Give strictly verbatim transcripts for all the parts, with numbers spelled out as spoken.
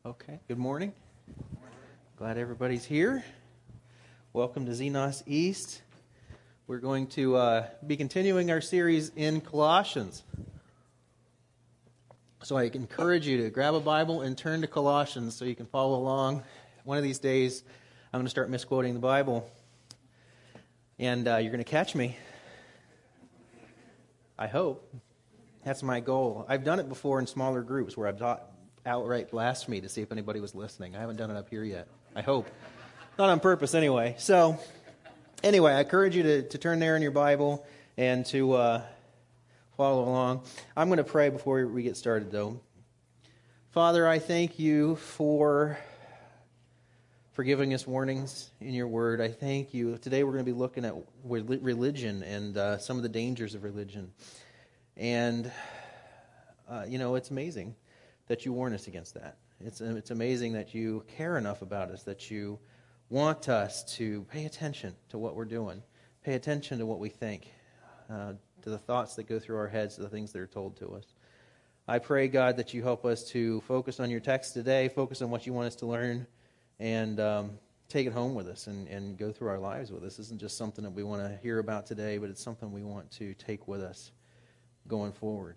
Okay, good morning. Glad everybody's here. Welcome to Xenos East. We're going to uh, be continuing our series in Colossians. So I encourage you to grab a Bible and turn to Colossians so you can follow along. One of these days, I'm going to start misquoting the Bible. And uh, you're going to catch me. I hope. That's my goal. I've done it before in smaller groups where I've taught outright blasphemy to see if anybody was listening. I haven't done it up here yet. I hope. Not on purpose anyway. So, anyway, I encourage you to, to turn there in your Bible and to uh, follow along. I'm going to pray before we get started, though. Father, I thank you for, for giving us warnings in your word. I thank you. Today we're going to be looking at religion and uh, some of the dangers of religion. And, uh, you know, it's amazing that you warn us against that. It's it's amazing that you care enough about us, that you want us to pay attention to what we're doing, pay attention to what we think, uh, to the thoughts that go through our heads, to the things that are told to us. I pray, God, that you help us to focus on your text today, focus on what you want us to learn, and um, take it home with us and, and go through our lives with us. This isn't just something that we want to hear about today, but it's something we want to take with us going forward.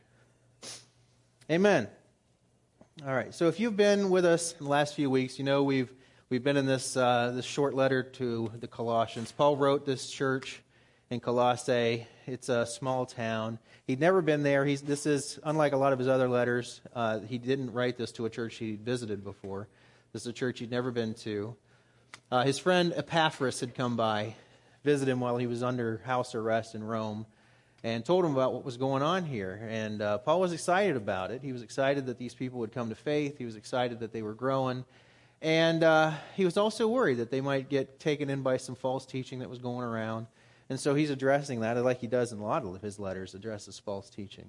Amen. All right, so if you've been with us in the last few weeks, you know we've we've been in this uh, this short letter to the Colossians. Paul wrote this church in Colossae. It's a small town. He'd never been there. He's this is unlike a lot of his other letters. Uh, he didn't write this to a church he'd visited before. This is a church he'd never been to. Uh, his friend Epaphras had come by, visit him while he was under house arrest in Rome, and told him about what was going on here. And uh, Paul was excited about it. He was excited that these people would come to faith. He was excited that they were growing. And uh, he was also worried that they might get taken in by some false teaching that was going around. And so he's addressing that, like he does in a lot of his letters, addresses false teaching.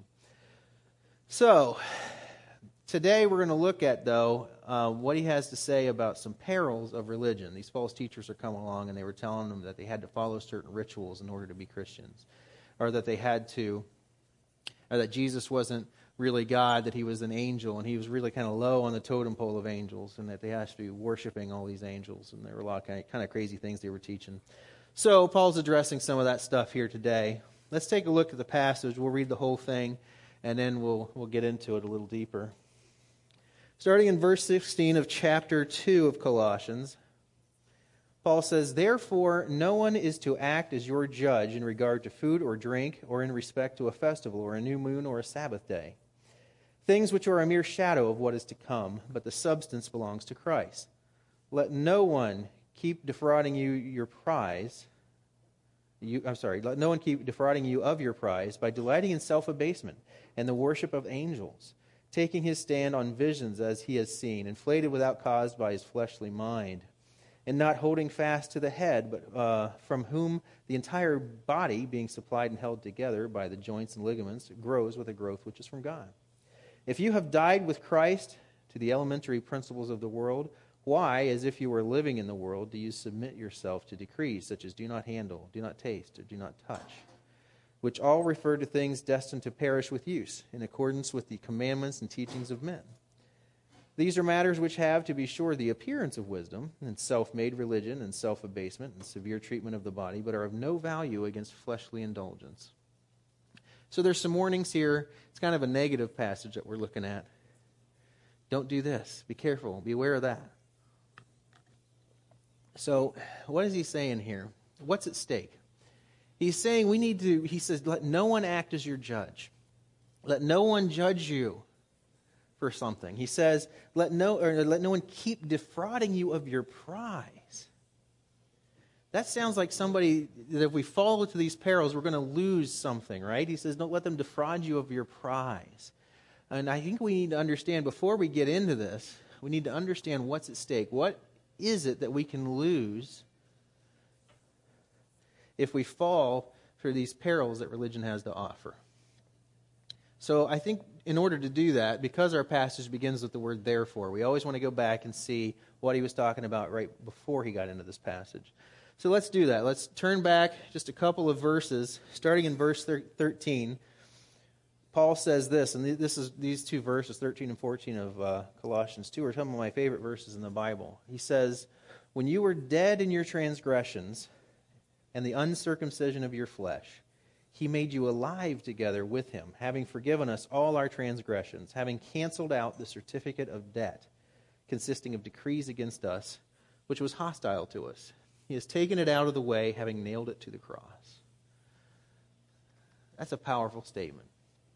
So, today we're going to look at, though, uh, what he has to say about some perils of religion. These false teachers are coming along, and they were telling them that they had to follow certain rituals in order to be Christians. Or that they had to, or that Jesus wasn't really God, that he was an angel, and he was really kind of low on the totem pole of angels, and that they had to be worshiping all these angels, and there were a lot of kind of crazy things they were teaching. So Paul's addressing some of that stuff here today. Let's take a look at the passage. We'll read the whole thing, and then we'll we'll get into it a little deeper. Starting in verse sixteen of chapter two of Colossians, Paul says, "Therefore, no one is to act as your judge in regard to food or drink, or in respect to a festival, or a new moon, or a Sabbath day. Things which are a mere shadow of what is to come, but the substance belongs to Christ. Let no one keep defrauding you your prize. You, I'm sorry, let no one keep defrauding you of your prize by delighting in self-abasement and the worship of angels, taking his stand on visions as he has seen, inflated without cause by his fleshly mind, and not holding fast to the head, but uh, from whom the entire body, being supplied and held together by the joints and ligaments, grows with a growth which is from God. If you have died with Christ to the elementary principles of the world, why, as if you were living in the world, do you submit yourself to decrees such as do not handle, do not taste, or do not touch, which all refer to things destined to perish with use, in accordance with the commandments and teachings of men? These are matters which have, to be sure, the appearance of wisdom, and self-made religion, and self-abasement, and severe treatment of the body, but are of no value against fleshly indulgence." So there's some warnings here. It's kind of a negative passage that we're looking at. Don't do this. Be careful. Be aware of that. So what is he saying here? What's at stake? He's saying we need to, he says, let no one act as your judge. Let no one judge you for something. He says, let no or let no one keep defrauding you of your prize. That sounds like somebody that if we fall into these perils, we're going to lose something, right? He says, don't let them defraud you of your prize. And I think we need to understand, before we get into this, we need to understand what's at stake. What is it that we can lose if we fall for these perils that religion has to offer? So I think in order to do that, because our passage begins with the word therefore, we always want to go back and see what he was talking about right before he got into this passage. So let's do that. Let's turn back just a couple of verses, starting in verse thirteen. Paul says this, and this is these two verses, thirteen and fourteen of uh, Colossians two, are some of my favorite verses in the Bible. He says, "When you were dead in your transgressions and the uncircumcision of your flesh, he made you alive together with him, having forgiven us all our transgressions, having canceled out the certificate of debt consisting of decrees against us, which was hostile to us. He has taken it out of the way, having nailed it to the cross." That's a powerful statement.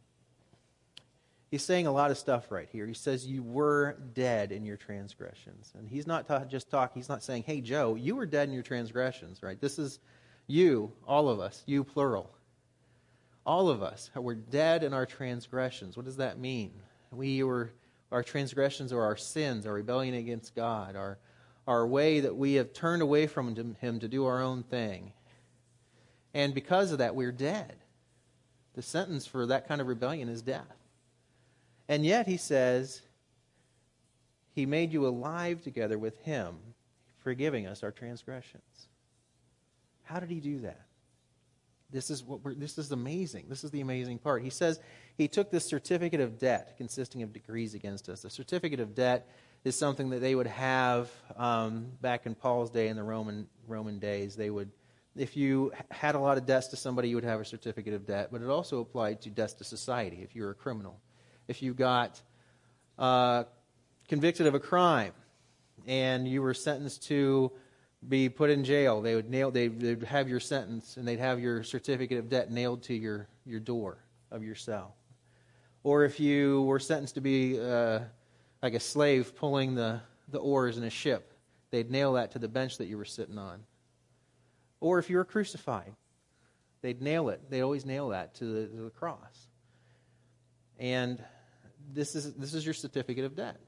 He's saying a lot of stuff right here. He says you were dead in your transgressions. And he's not ta- just talking, he's not saying, hey, Joe, you were dead in your transgressions, right? This is you, all of us, you plural. All of us were dead in our transgressions. What does that mean? We were, our transgressions are our sins, our rebellion against God, our, our way that we have turned away from him to do our own thing. And because of that, we're dead. The sentence for that kind of rebellion is death. And yet he says, he made you alive together with him, forgiving us our transgressions. How did he do that? This is what we're, this is amazing. This is the amazing part. He says he took this certificate of debt consisting of decrees against us. The certificate of debt is something that they would have um, back in Paul's day, in the Roman Roman days. They would, if you had a lot of debts to somebody, you would have a certificate of debt. But it also applied to debts to society if you were a criminal. If you got uh, convicted of a crime and you were sentenced to be put in jail, they would nail. They would have your sentence, and they'd have your certificate of debt nailed to your, your door of your cell. Or if you were sentenced to be uh, like a slave pulling the, the oars in a ship, they'd nail that to the bench that you were sitting on. Or if you were crucified, they'd nail it. They always nail that to the, to the cross. And this is this is your certificate of debt.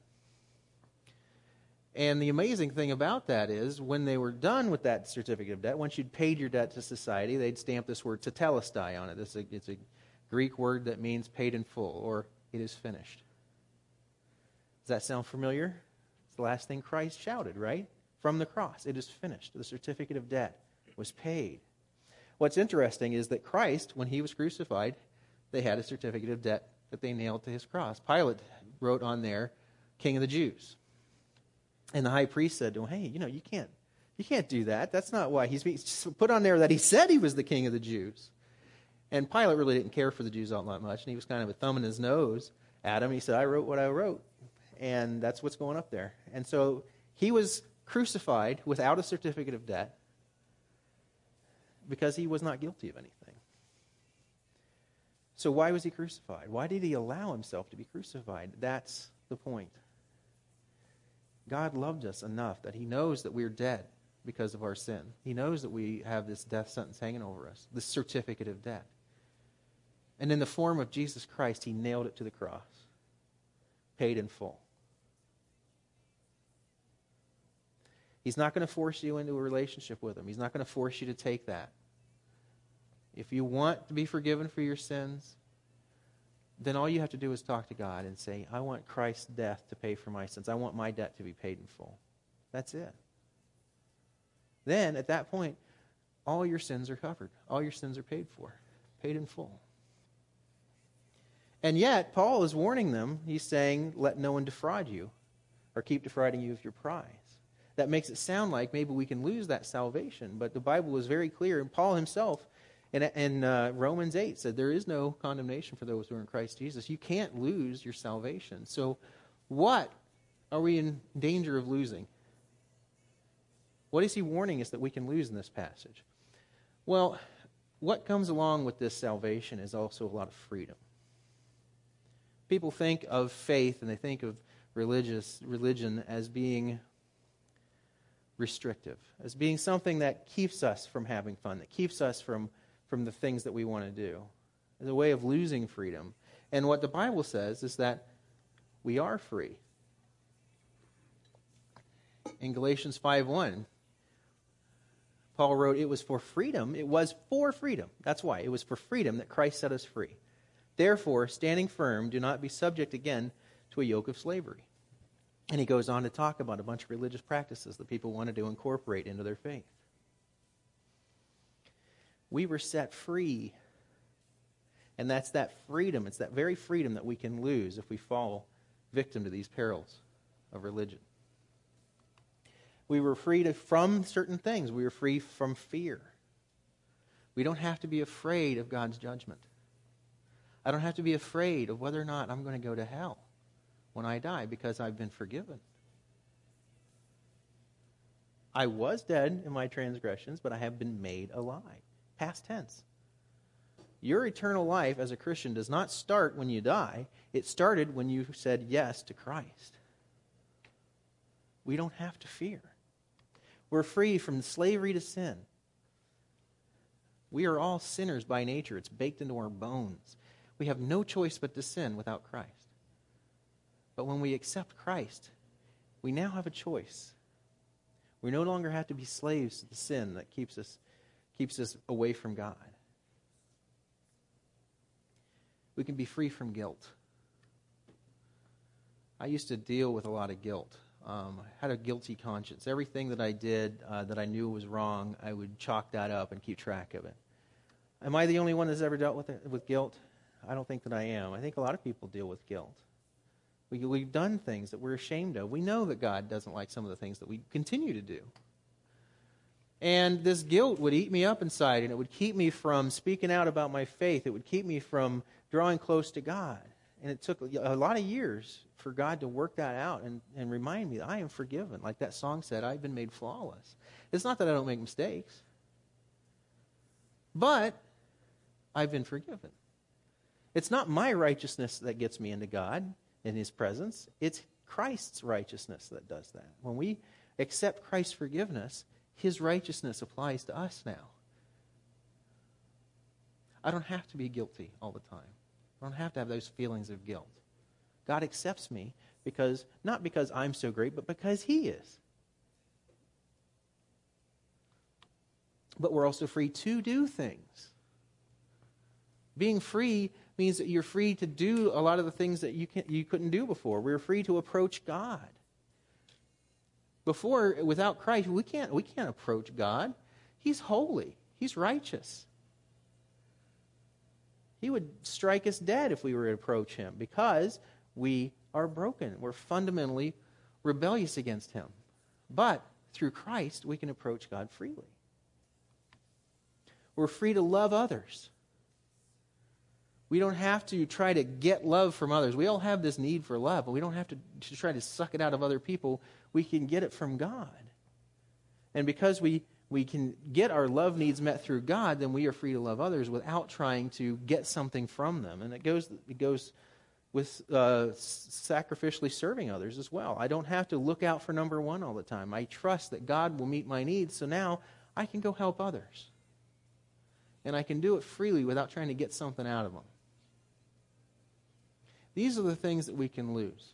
And the amazing thing about that is, when they were done with that certificate of debt, once you'd paid your debt to society, they'd stamp this word tetelestai on it. It's a, it's a Greek word that means paid in full, or it is finished. Does that sound familiar? It's the last thing Christ shouted, right? From the cross, it is finished. The certificate of debt was paid. What's interesting is that Christ, when he was crucified, they had a certificate of debt that they nailed to his cross. Pilate wrote on there, King of the Jews. And the high priest said to him, hey, you know, you can't you can't do that. That's not why. He's put on there that he said he was the King of the Jews. And Pilate really didn't care for the Jews all that much, and he was kind of a thumb in his nose at him. He said, I wrote what I wrote, and that's what's going up there. And so he was crucified without a certificate of debt because he was not guilty of anything. So why was he crucified? Why did he allow himself to be crucified? That's the point. God loved us enough that he knows that we're dead because of our sin. He knows that we have this death sentence hanging over us, this certificate of debt. And in the form of Jesus Christ, he nailed it to the cross, paid in full. He's not going to force you into a relationship with him. He's not going to force you to take that. If you want to be forgiven for your sins, then all you have to do is talk to God and say, I want Christ's death to pay for my sins. I want my debt to be paid in full. That's it. Then, at that point, all your sins are covered. All your sins are paid for, paid in full. And yet, Paul is warning them. He's saying, let no one defraud you or keep defrauding you of your prize. That makes it sound like maybe we can lose that salvation, but the Bible is very clear, and Paul himself in, in uh, Romans eight said there is no condemnation for those who are in Christ Jesus. You can't lose your salvation. So what are we in danger of losing? What is he warning us that we can lose in this passage? Well, what comes along with this salvation is also a lot of freedom. People think of faith and they think of religious religion as being restrictive, as being something that keeps us from having fun, that keeps us from, from the things that we want to do, as a way of losing freedom. And what the Bible says is that we are free. In Galatians five one, Paul wrote, it was for freedom, it was for freedom. That's why. It was for freedom that Christ set us free. Therefore, standing firm, do not be subject again to a yoke of slavery. And he goes on to talk about a bunch of religious practices that people wanted to incorporate into their faith. We were set free. And that's that freedom. It's that very freedom that we can lose if we fall victim to these perils of religion. We were freed from certain things. We were free from fear. We don't have to be afraid of God's judgment. I don't have to be afraid of whether or not I'm going to go to hell when I die because I've been forgiven. I was dead in my transgressions, but I have been made alive. Past tense. Your eternal life as a Christian does not start when you die. It started when you said yes to Christ. We don't have to fear. We're free from slavery to sin. We are all sinners by nature. It's baked into our bones. We have no choice but to sin without Christ. But when we accept Christ, we now have a choice. We no longer have to be slaves to the sin that keeps us, keeps us away from God. We can be free from guilt. I used to deal with a lot of guilt. Um, I had a guilty conscience. Everything that I did uh, that I knew was wrong, I would chalk that up and keep track of it. Am I the only one that's ever dealt with it, with guilt? I don't think that I am. I think a lot of people deal with guilt. We, we've done things that we're ashamed of. We know that God doesn't like some of the things that we continue to do. And this guilt would eat me up inside, and it would keep me from speaking out about my faith. It would keep me from drawing close to God. And it took a lot of years for God to work that out and, and remind me that I am forgiven. Like that song said, I've been made flawless. It's not that I don't make mistakes, but I've been forgiven. It's not my righteousness that gets me into God in His presence. It's Christ's righteousness that does that. When we accept Christ's forgiveness, His righteousness applies to us now. I don't have to be guilty all the time. I don't have to have those feelings of guilt. God accepts me because, not because I'm so great, but because He is. But we're also free to do things. Being free means that you're free to do a lot of the things that you can't, you couldn't do before. We're free to approach God. Before, without Christ, we can't, we can't approach God. He's holy. He's righteous. He would strike us dead if we were to approach Him because we are broken. We're fundamentally rebellious against Him. But through Christ, we can approach God freely. We're free to love others. We don't have to try to get love from others. We all have this need for love, but we don't have to, to try to suck it out of other people. We can get it from God. And because we, we can get our love needs met through God, then we are free to love others without trying to get something from them. And it goes, it goes with uh, sacrificially serving others as well. I don't have to look out for number one all the time. I trust that God will meet my needs, so now I can go help others. And I can do it freely without trying to get something out of them. These are the things that we can lose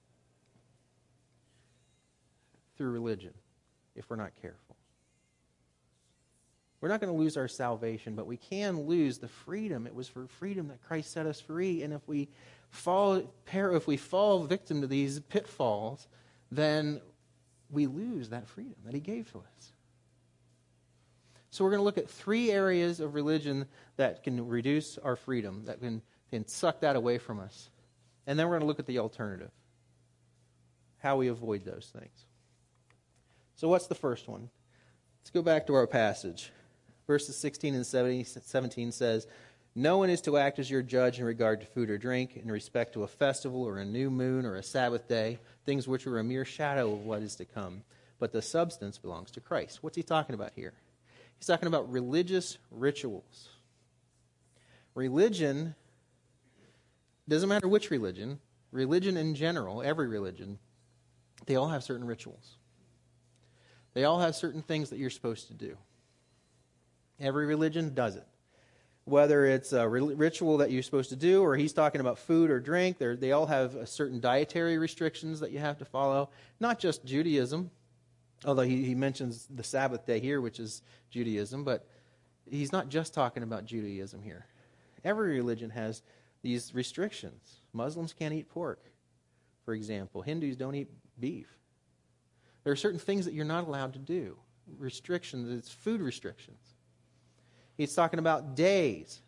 through religion if we're not careful. We're not going to lose our salvation, but we can lose the freedom. It was for freedom that Christ set us free. And if we fall, if we fall victim to these pitfalls, then we lose that freedom that He gave to us. So we're going to look at three areas of religion that can reduce our freedom, that can, can suck that away from us. And then we're going to look at the alternative, how we avoid those things. So what's the first one? Let's go back to our passage. Verses sixteen and seventeen says, "No one is to act as your judge in regard to food or drink, in respect to a festival or a new moon or a Sabbath day, things which are a mere shadow of what is to come. But the substance belongs to Christ." What's he talking about here? He's talking about religious rituals. Religion, doesn't matter which religion, religion in general, every religion, they all have certain rituals. They all have certain things that you're supposed to do. Every religion does it. Whether it's a ritual that you're supposed to do, or he's talking about food or drink, they all have a certain dietary restrictions that you have to follow. Not just Judaism, although he, he mentions the Sabbath day here, which is Judaism, but he's not just talking about Judaism here. Every religion has these restrictions. Muslims can't eat pork, for example. Hindus don't eat beef. There are certain things that you're not allowed to do. Restrictions, it's food restrictions. He's talking about days.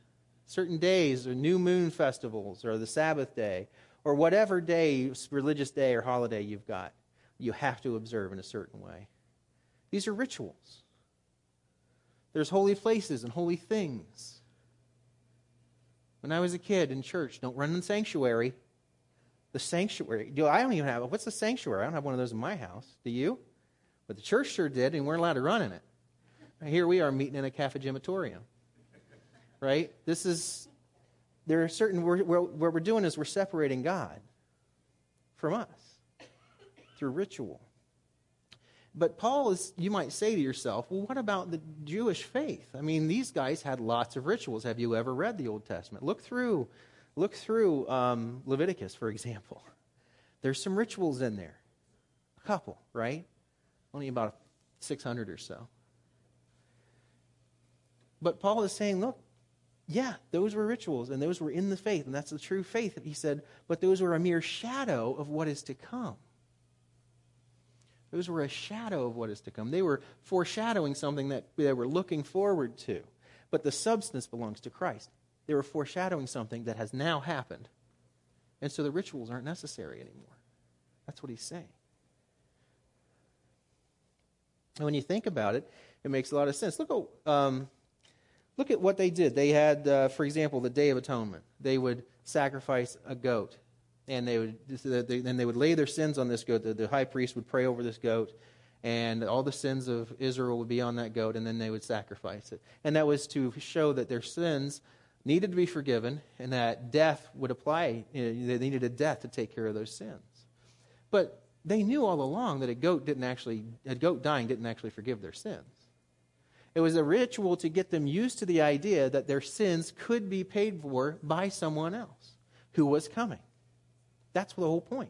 Certain days or new moon festivals or the Sabbath day or whatever day, religious day or holiday you've got, you have to observe in a certain way. These are rituals. There's holy places and holy things. When I was a kid in church, don't run in the sanctuary. The sanctuary. I don't even have, what's the sanctuary? I don't have one of those in my house. Do you? But the church sure did, and we weren't allowed to run in it. Here we are meeting in a cafegimatorium. Right? This is, there are certain, we're, we're, what we're doing is we're separating God from us through ritual. But Paul is, you might say to yourself, well, what about the Jewish faith? I mean, these guys had lots of rituals. Have you ever read the Old Testament? Look through, look through um, Leviticus, for example. There's some rituals in there. A couple, right? Only about six hundred or so. But Paul is saying, look, yeah, those were rituals, and those were in the faith, and that's the true faith. He said, but those were a mere shadow of what is to come. Those were a shadow of what is to come. They were foreshadowing something that they were looking forward to. But the substance belongs to Christ. They were foreshadowing something that has now happened. And so the rituals aren't necessary anymore. That's what he's saying. And when you think about it, it makes a lot of sense. Look at, um, look at what they did. They had, uh, for example, the Day of Atonement. They would sacrifice a goat. And they would then they would lay their sins on this goat. The, the high priest would pray over this goat, and all the sins of Israel would be on that goat, and then they would sacrifice it. And that was to show that their sins needed to be forgiven, and that death would apply. You know, they needed a death to take care of those sins. But they knew all along that a goat didn't actually a goat dying didn't actually forgive their sins. It was a ritual to get them used to the idea that their sins could be paid for by someone else who was coming. That's the whole point.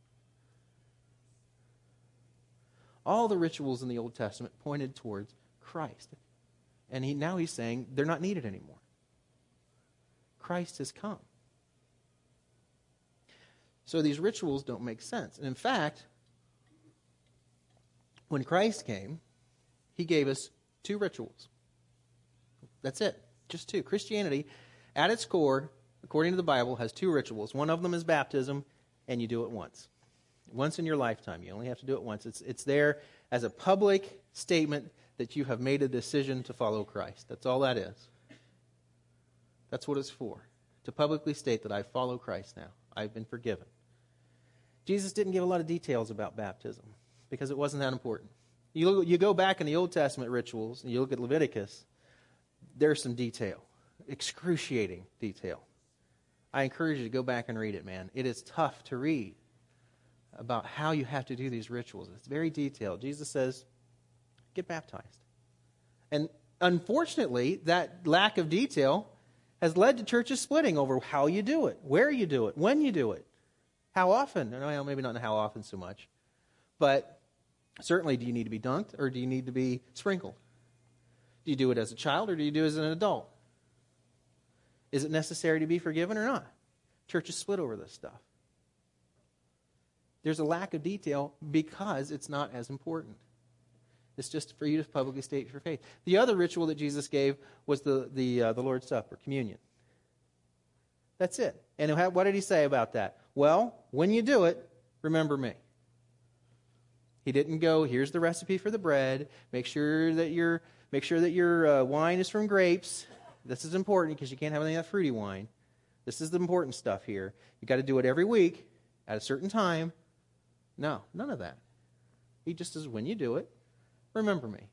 All the rituals in the Old Testament pointed towards Christ. And he, now he's saying they're not needed anymore. Christ has come. So these rituals don't make sense. And in fact, when Christ came, he gave us two rituals. That's it. Just two. Christianity, at its core, according to the Bible, has two rituals. One of them is baptism, and you do it once. Once in your lifetime. You only have to do it once. It's, it's there as a public statement that you have made a decision to follow Christ. That's all that is. That's what it's for. To publicly state that I follow Christ now. I've been forgiven. Jesus didn't give a lot of details about baptism because it wasn't that important. You, look, you go back in the Old Testament rituals and you look at Leviticus, there's some detail. Excruciating detail. I encourage you to go back and read it, man. It is tough to read about how you have to do these rituals. It's very detailed. Jesus says, get baptized. And unfortunately, that lack of detail has led to churches splitting over how you do it, where you do it, when you do it, how often. Well, maybe not how often so much. But certainly, do you need to be dunked or do you need to be sprinkled? Do you do it as a child or do you do it as an adult? Is it necessary to be forgiven or not? Churches split over this stuff. There's a lack of detail because it's not as important. It's just for you to publicly state your faith. The other ritual that Jesus gave was the the, uh, the Lord's Supper, communion. That's it. And what did he say about that? Well, when you do it, remember me. He didn't go, here's the recipe for the bread. Make sure that your make sure that your uh, wine is from grapes. This is important because you can't have any of that fruity wine. This is the important stuff here. You've got to do it every week at a certain time. No, none of that. He just says, when you do it, remember me.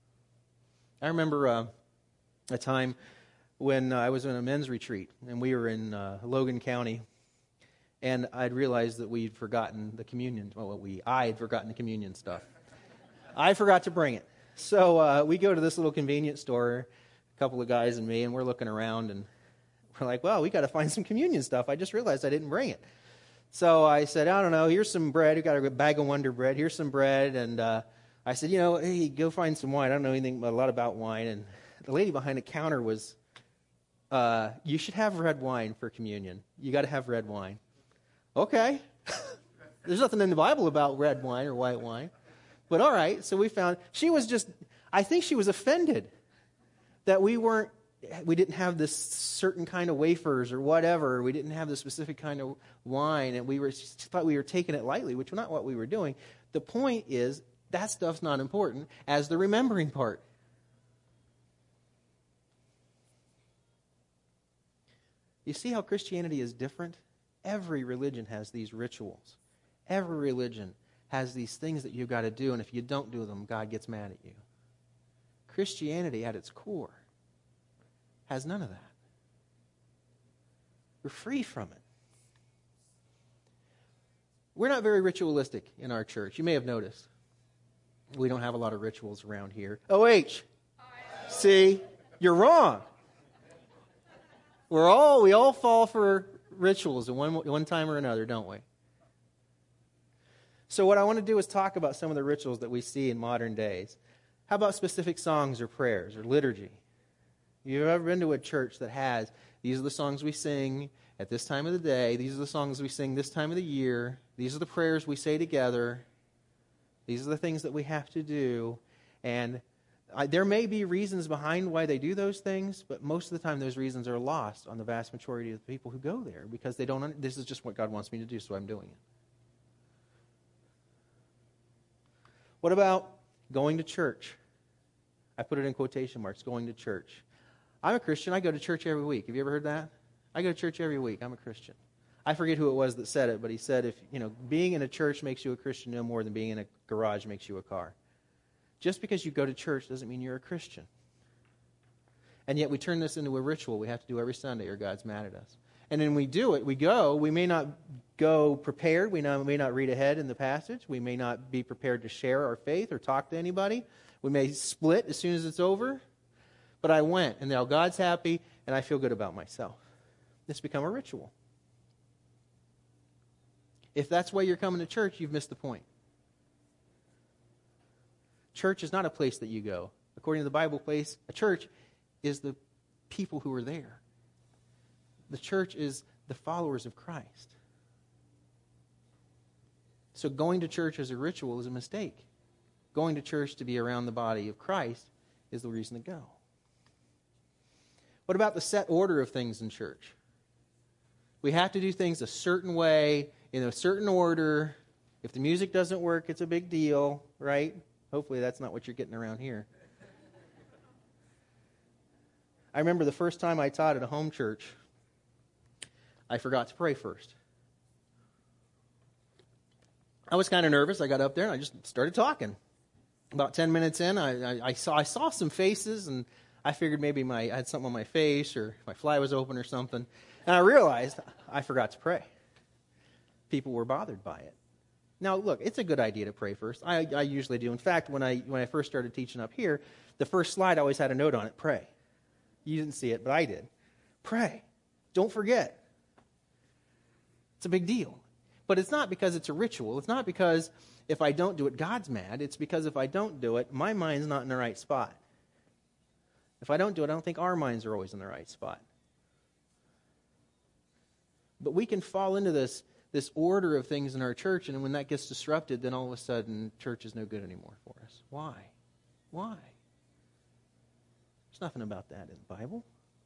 I remember uh, a time when uh, I was in a men's retreat, and we were in uh, Logan County, and I'd realized that we'd forgotten the communion. Well, we I had forgotten the communion stuff. I forgot to bring it. So uh, we go to this little convenience store, a couple of guys and me, and we're looking around, and we're like, well, we got to find some communion stuff. I just realized I didn't bring it. So I said, I don't know, here's some bread. We got a bag of Wonder Bread. Here's some bread. And uh, I said, you know, hey, go find some wine. I don't know anything a lot about wine. And the lady behind the counter was, uh, you should have red wine for communion. You got to have red wine. Okay. There's nothing in the Bible about red wine or white wine. But all right, so we found, she was just, I think she was offended that we weren't we didn't have this certain kind of wafers or whatever. We didn't have this specific kind of wine, and we were thought we were taking it lightly, which was not what we were doing. The point is, that stuff's not important as the remembering part. You see how Christianity is different? Every religion has these rituals. Every religion has these things that you've got to do, and if you don't do them, God gets mad at you. Christianity, at its core, has none of that. We're free from it. We're not very ritualistic in our church. You may have noticed. We don't have a lot of rituals around here. O H. See, you're wrong. We're all we all fall for rituals at one one time or another, don't we? So what I want to do is talk about some of the rituals that we see in modern days. How about specific songs or prayers or liturgy? You've ever been to a church that has, these are the songs we sing at this time of the day, these are the songs we sing this time of the year, these are the prayers we say together, these are the things that we have to do, and I, there may be reasons behind why they do those things, but most of the time those reasons are lost on the vast majority of the people who go there because they don't, this is just what God wants me to do, so I'm doing it. What about going to church? I put it in quotation marks, going to church. I'm a Christian. I go to church every week. Have you ever heard that? I go to church every week. I'm a Christian. I forget who it was that said it, but he said, if you know, being in a church makes you a Christian no more than being in a garage makes you a car. Just because you go to church doesn't mean you're a Christian. And yet we turn this into a ritual we have to do every Sunday or God's mad at us. And then we do it. We go. We may not go prepared. We may not read ahead in the passage. We may not be prepared to share our faith or talk to anybody. We may split as soon as it's over. But I went, and now God's happy, and I feel good about myself. It's become a ritual. If that's why you're coming to church, you've missed the point. Church is not a place that you go. According to the Bible, place a church is the people who are there. The church is the followers of Christ. So going to church as a ritual is a mistake. Going to church to be around the body of Christ is the reason to go. What about the set order of things in church? We have to do things a certain way, in a certain order. If the music doesn't work, it's a big deal, right? Hopefully that's not what you're getting around here. I remember the first time I taught at a home church, I forgot to pray first. I was kind of nervous. I got up there and I just started talking. About ten minutes in, I, I, I saw I saw some faces, and I figured maybe my I had something on my face or my fly was open or something. And I realized I forgot to pray. People were bothered by it. Now, look, it's a good idea to pray first. I, I usually do. In fact, when I when I first started teaching up here, the first slide always had a note on it, pray. You didn't see it, but I did. Pray. Don't forget. It's a big deal. But it's not because it's a ritual. It's not because if I don't do it, God's mad. It's because if I don't do it, my mind's not in the right spot. If I don't do it, I don't think our minds are always in the right spot. But we can fall into this, this order of things in our church, and when that gets disrupted, then all of a sudden, church is no good anymore for us. Why? Why? There's nothing about that in the Bible.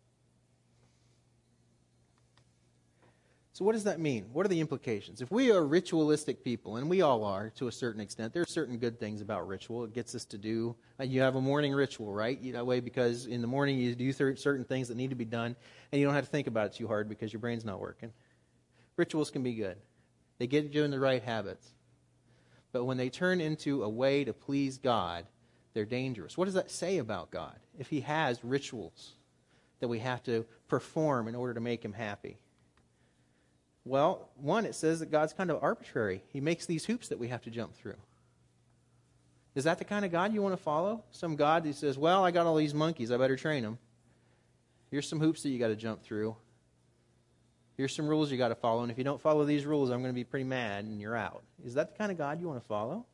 So what does that mean? What are the implications? If we are ritualistic people, and we all are to a certain extent, there are certain good things about ritual. It gets us to do, uh, you have a morning ritual, right? You, that way, because in the morning you do th- certain things that need to be done, and you don't have to think about it too hard because your brain's not working. Rituals can be good. They get you in the right habits. But when they turn into a way to please God, they're dangerous. What does that say about God? If he has rituals that we have to perform in order to make him happy. Well, one, it says that God's kind of arbitrary. He makes these hoops that we have to jump through. Is that the kind of God you want to follow? Some God who says, well, I got all these monkeys, I better train them. Here's some hoops that you got to jump through. Here's some rules you got to follow, and if you don't follow these rules, I'm going to be pretty mad, and you're out. Is that the kind of God you want to follow?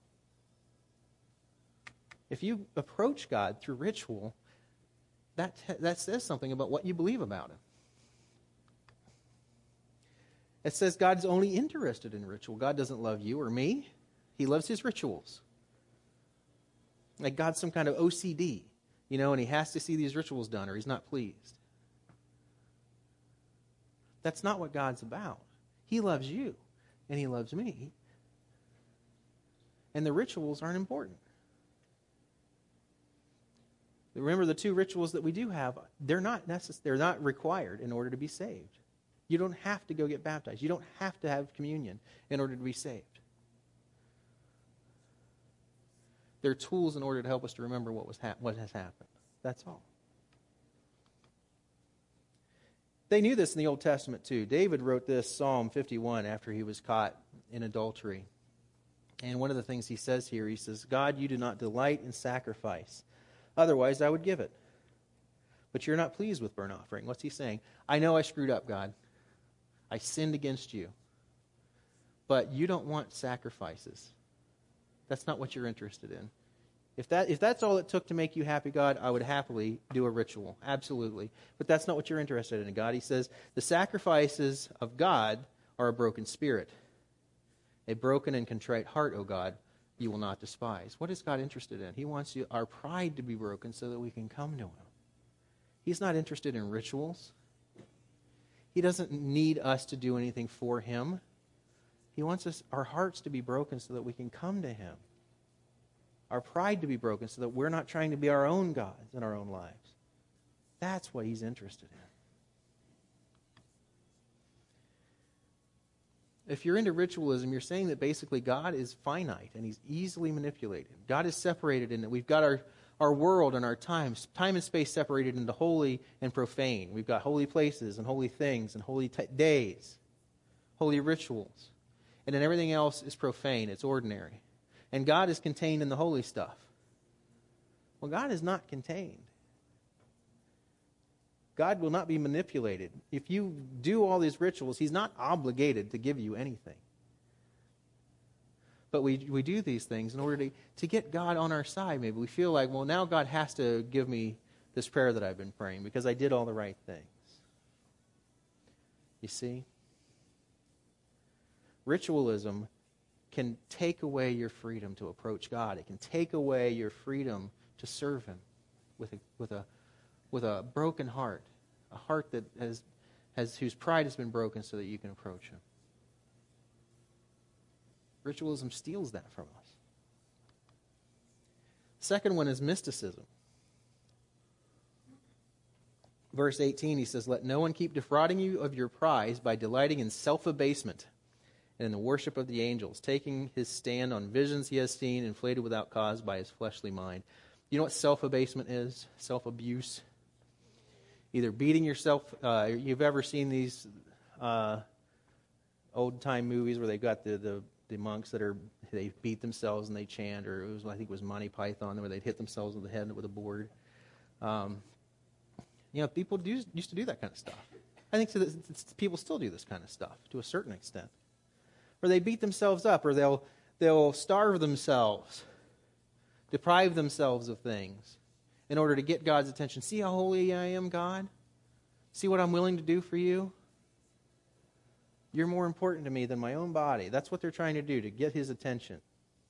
If you approach God through ritual, that, that says something about what you believe about him. It says God's only interested in ritual. God doesn't love you or me. He loves his rituals. Like God's some kind of O C D. You know, and he has to see these rituals done or he's not pleased. That's not what God's about. He loves you and he loves me. And the rituals aren't important. Remember, the two rituals that we do have, they're not necess- they're not required in order to be saved. You don't have to go get baptized. You don't have to have communion in order to be saved. They're tools in order to help us to remember what was ha- what has happened. That's all. They knew this in the Old Testament too. David wrote this Psalm fifty-one after he was caught in adultery. And one of the things he says here, he says, God, you do not delight in sacrifice. Otherwise, I would give it. But you're not pleased with burnt offering. What's he saying? I know I screwed up, God. I sinned against you. But you don't want sacrifices. That's not what you're interested in. If that if that's all it took to make you happy, God, I would happily do a ritual. Absolutely. But that's not what you're interested in, God. He says, the sacrifices of God are a broken spirit. A broken and contrite heart, O God, you will not despise. What is God interested in? He wants you, our pride to be broken so that we can come to him. He's not interested in rituals. He doesn't need us to do anything for him. He wants us, our hearts to be broken so that we can come to him. Our pride to be broken so that we're not trying to be our own gods in our own lives. That's what he's interested in. If you're into ritualism, you're saying that basically God is finite and he's easily manipulated. God is separated in that we've got our, our world and our times, time and space separated into holy and profane. We've got holy places and holy things and holy t- days, holy rituals. And then everything else is profane, it's ordinary. And God is contained in the holy stuff. Well, God is not contained. God will not be manipulated. If you do all these rituals, he's not obligated to give you anything. But we we do these things in order to, to get God on our side. Maybe we feel like, well, now God has to give me this prayer that I've been praying because I did all the right things. You see? Ritualism can take away your freedom to approach God. It can take away your freedom to serve him with a, with a, with a broken heart, a heart that has, has whose pride has been broken so that you can approach him. Ritualism steals that from us. Second one is mysticism. Verse eighteen, he says, let no one keep defrauding you of your prize by delighting in self-abasement and in the worship of the angels, taking his stand on visions he has seen, inflated without cause by his fleshly mind. You know what self-abasement is? Self-abuse. Either beating yourself. Uh, you've ever seen these uh, old-time movies where they've got the, the, the monks that are, they beat themselves and they chant, or it was, I think it was Monty Python, where they'd hit themselves in the head with a board. Um, you know, people do, used to do that kind of stuff. I think so that people still do this kind of stuff to a certain extent. Or they beat themselves up, or they'll they'll starve themselves, deprive themselves of things in order to get God's attention. See how holy I am, God? See what I'm willing to do for you? You're more important to me than my own body. That's what they're trying to do, to get his attention.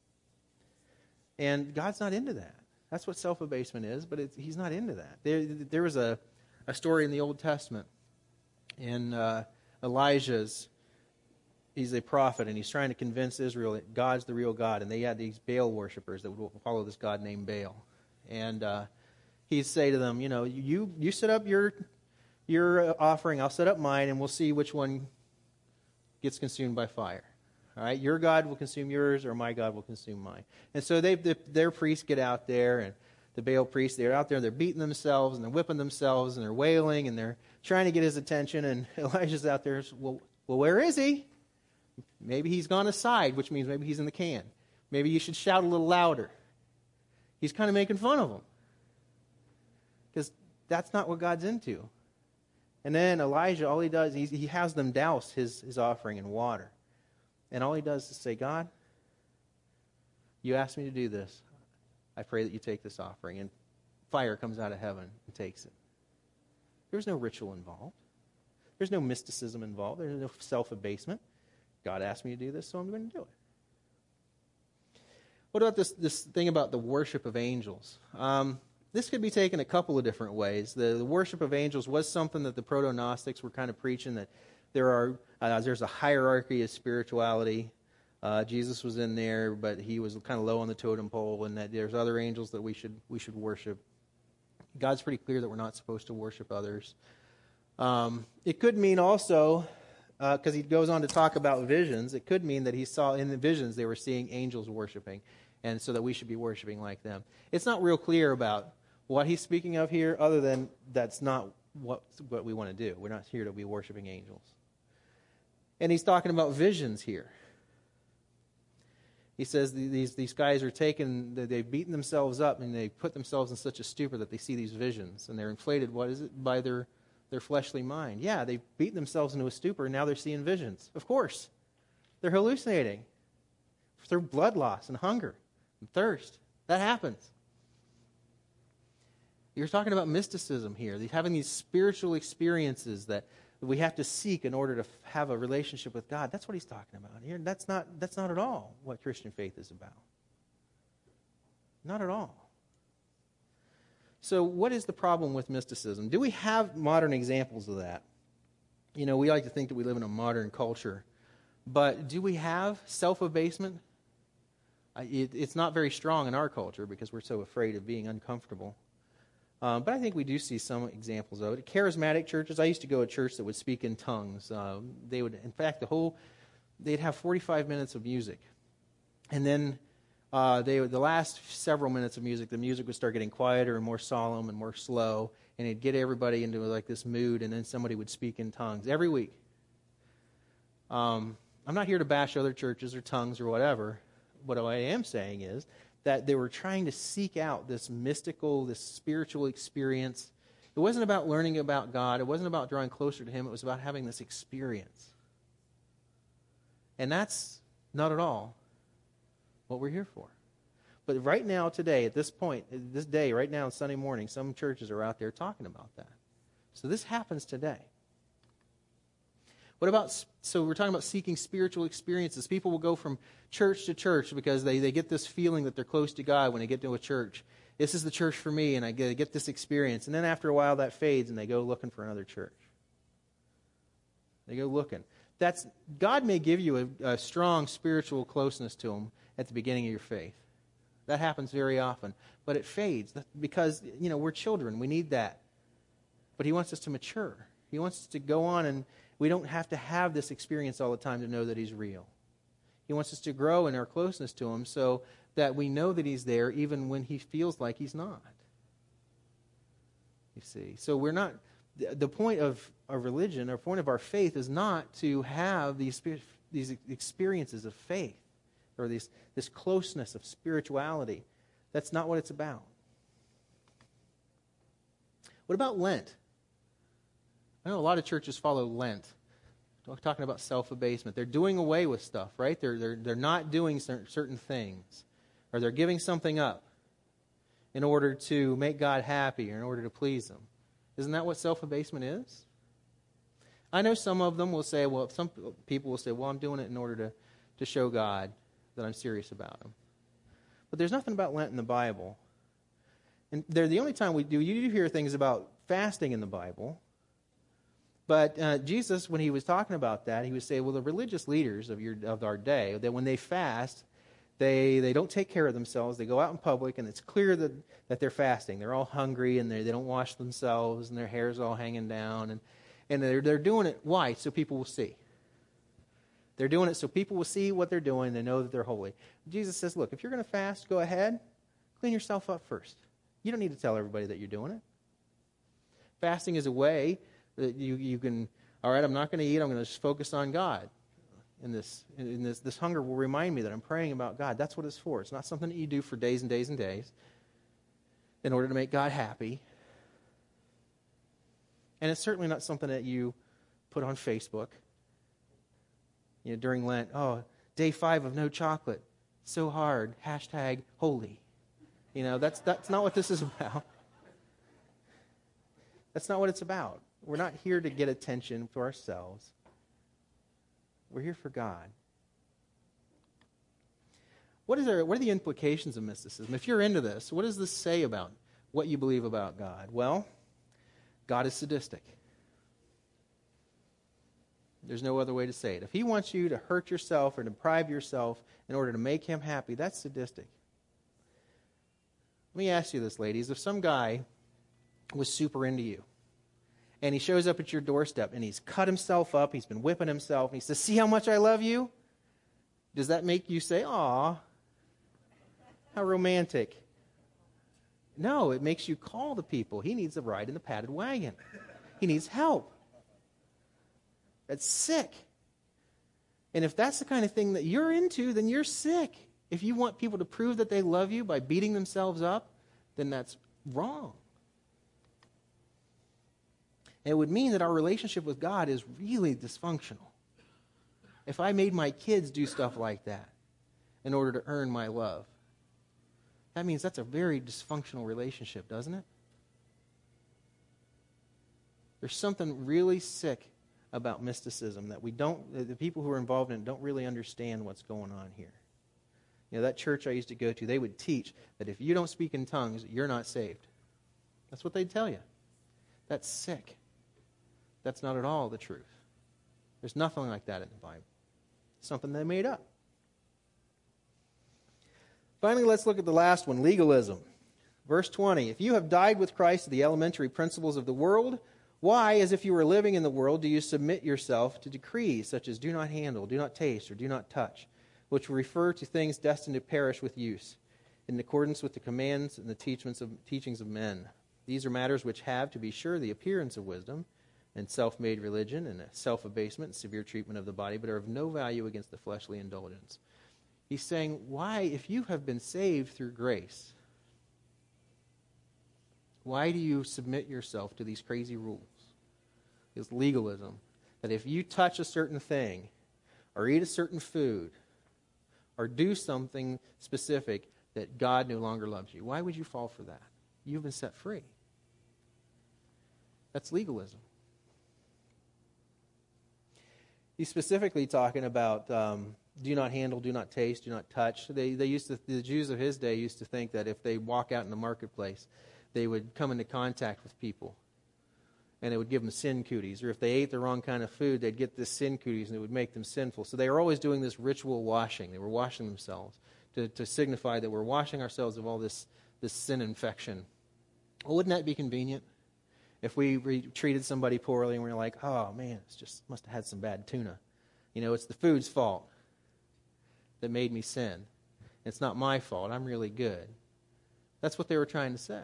And God's not into that. That's what self-abasement is, but it's, he's not into that. There, there was a, a story in the Old Testament in uh, Elijah's. He's a prophet, and he's trying to convince Israel that God's the real God. And they had these Baal worshipers that would follow this god named Baal. And uh, he'd say to them, you know, you you set up your your offering, I'll set up mine, and we'll see which one gets consumed by fire. All right, your God will consume yours, or my God will consume mine. And so they the, their priests get out there, and the Baal priests, they're out there, they're beating themselves, and they're whipping themselves, and they're wailing, and they're trying to get his attention. And Elijah's out there, well, well, where is he? Maybe he's gone aside, which means maybe he's in the can. Maybe you should shout a little louder. He's kind of making fun of them. Because that's not what God's into. And then Elijah, all he does, he, he has them douse his, his offering in water. And all he does is say, God, you asked me to do this. I pray that you take this offering. And fire comes out of heaven and takes it. There's no ritual involved. There's no mysticism involved. There's no self-abasement. God asked me to do this, so I'm going to do it. What about this, this thing about the worship of angels? Um, this could be taken a couple of different ways. The, the worship of angels was something that the proto-Gnostics were kind of preaching, that there are uh, there's a hierarchy of spirituality. Uh, Jesus was in there, but he was kind of low on the totem pole, and that there's other angels that we should we should worship. God's pretty clear that we're not supposed to worship others. Um, it could mean also, because uh, he goes on to talk about visions, it could mean that he saw in the visions they were seeing angels worshiping, and so that we should be worshiping like them. It's not real clear about what he's speaking of here, other than that's not what, what we want to do. We're not here to be worshiping angels. And he's talking about visions here. He says these these guys are taken, they've beaten themselves up, and they put themselves in such a stupor that they see these visions, and they're inflated, what is it, by their, their fleshly mind. Yeah, they've beaten themselves into a stupor, and now they're seeing visions. Of course. They're hallucinating through blood loss and hunger and thirst. That happens. You're talking about mysticism here. They're having these spiritual experiences that we have to seek in order to have a relationship with God. That's what he's talking about here. That's not, that's not at all what Christian faith is about. Not at all. So what is the problem with mysticism? Do we have modern examples of that? You know, we like to think that we live in a modern culture. But do we have self-abasement? It, it's not very strong in our culture because we're so afraid of being uncomfortable. Uh, but I think we do see some examples of it. Charismatic churches, I used to go to a church that would speak in tongues. Uh, they would, in fact, the whole, they'd have forty-five minutes of music. And then uh, they would, the last several minutes of music, the music would start getting quieter and more solemn and more slow. And it'd get everybody into like this mood, and then somebody would speak in tongues every week. Um, I'm not here to bash other churches or tongues or whatever. What I am saying is that they were trying to seek out this mystical, this spiritual experience. It wasn't about learning about God. It wasn't about drawing closer to him. It was about having this experience. And that's not at all what we're here for. But right now, today, at this point, this day, right now, Sunday morning, some churches are out there talking about that. So this happens today. What about, so we're talking about seeking spiritual experiences. People will go from church to church because they, they get this feeling that they're close to God when they get to a church. This is the church for me, and I get, get this experience. And then after a while that fades, and they go looking for another church. They go looking. That's, God may give you a, a strong spiritual closeness to him at the beginning of your faith. That happens very often. But it fades because, you know, we're children. We need that. But he wants us to mature. He wants us to go on, and we don't have to have this experience all the time to know that he's real. He wants us to grow in our closeness to him so that we know that he's there even when he feels like he's not. You see, so we're not, the point of our religion, or point of our faith is not to have these, these experiences of faith or these, this closeness of spirituality. That's not what it's about. What about Lent? I know a lot of churches follow Lent. We're talking about self-abasement. They're doing away with stuff, right? They're, they're, they're not doing certain things. Or they're giving something up in order to make God happy or in order to please him. Isn't that what self-abasement is? I know some of them will say, well, some people will say, well, I'm doing it in order to, to show God that I'm serious about him. But there's nothing about Lent in the Bible. And they're the only time we do, you do hear things about fasting in the Bible. But uh, Jesus, when he was talking about that, he would say, well, the religious leaders of your of our day, that when they fast, they they don't take care of themselves. They go out in public, and it's clear that, that they're fasting. They're all hungry, and they they don't wash themselves, and their hair's all hanging down. And, and they're, they're doing it, why? So people will see. They're doing it so people will see what they're doing. They know that they're holy. Jesus says, look, if you're going to fast, go ahead. Clean yourself up first. You don't need to tell everybody that you're doing it. Fasting is a way that you, you can, all right, I'm not going to eat. I'm going to just focus on God. And this, in this, this hunger will remind me that I'm praying about God. That's what it's for. It's not something that you do for days and days and days in order to make God happy. And it's certainly not something that you put on Facebook. You know, during Lent, oh, day five of no chocolate. So hard. Hashtag holy. You know, that's that's not what this is about. That's not what it's about. We're not here to get attention for ourselves. We're here for God. What is there, what are the implications of mysticism? If you're into this, what does this say about what you believe about God. Well, God is sadistic. There's no other way to say it. If he wants you to hurt yourself or deprive yourself in order to make him happy, that's sadistic. Let me ask you this, ladies. If some guy was super into you, and he shows up at your doorstep, and he's cut himself up, he's been whipping himself, and he says, see how much I love you? Does that make you say, aw, how romantic? No, it makes you call the people. He needs a ride in the padded wagon. He needs help. That's sick. And if that's the kind of thing that you're into, then you're sick. If you want people to prove that they love you by beating themselves up, then that's wrong. And it would mean that our relationship with God is really dysfunctional. If I made my kids do stuff like that in order to earn my love, that means that's a very dysfunctional relationship, doesn't it? There's something really sick about mysticism that we don't, the people who are involved in it don't really understand what's going on here. You know, that church I used to go to, they would teach that if you don't speak in tongues, you're not saved. That's what they'd tell you. That's sick. That's not at all the truth. There's nothing like that in the Bible. It's something they made up. Finally, let's look at the last one, legalism. Verse twenty, if you have died with Christ to the elementary principles of the world, why, as if you were living in the world, do you submit yourself to decrees such as do not handle, do not taste, or do not touch, which refer to things destined to perish with use, in accordance with the commands and the teachings of, teachings of men? These are matters which have, to be sure, the appearance of wisdom, and self-made religion, and self-abasement, and severe treatment of the body, but are of no value against the fleshly indulgence. He's saying, why, if you have been saved through grace, why do you submit yourself to these crazy rules? This legalism, that if you touch a certain thing, or eat a certain food, or do something specific, that God no longer loves you. Why would you fall for that? You've been set free. That's legalism. He's specifically talking about um, do not handle, do not taste, do not touch. They, they used to, the Jews of his day used to think that if they walk out in the marketplace, they would come into contact with people, and it would give them sin cooties. Or if they ate the wrong kind of food, they'd get this sin cooties, and it would make them sinful. So they were always doing this ritual washing. They were washing themselves to, to signify that we're washing ourselves of all this, this sin infection. Well, wouldn't that be convenient? If we re- treated somebody poorly and we were like, oh, man, it's just must have had some bad tuna. You know, it's the food's fault that made me sin. It's not my fault. I'm really good. That's what they were trying to say.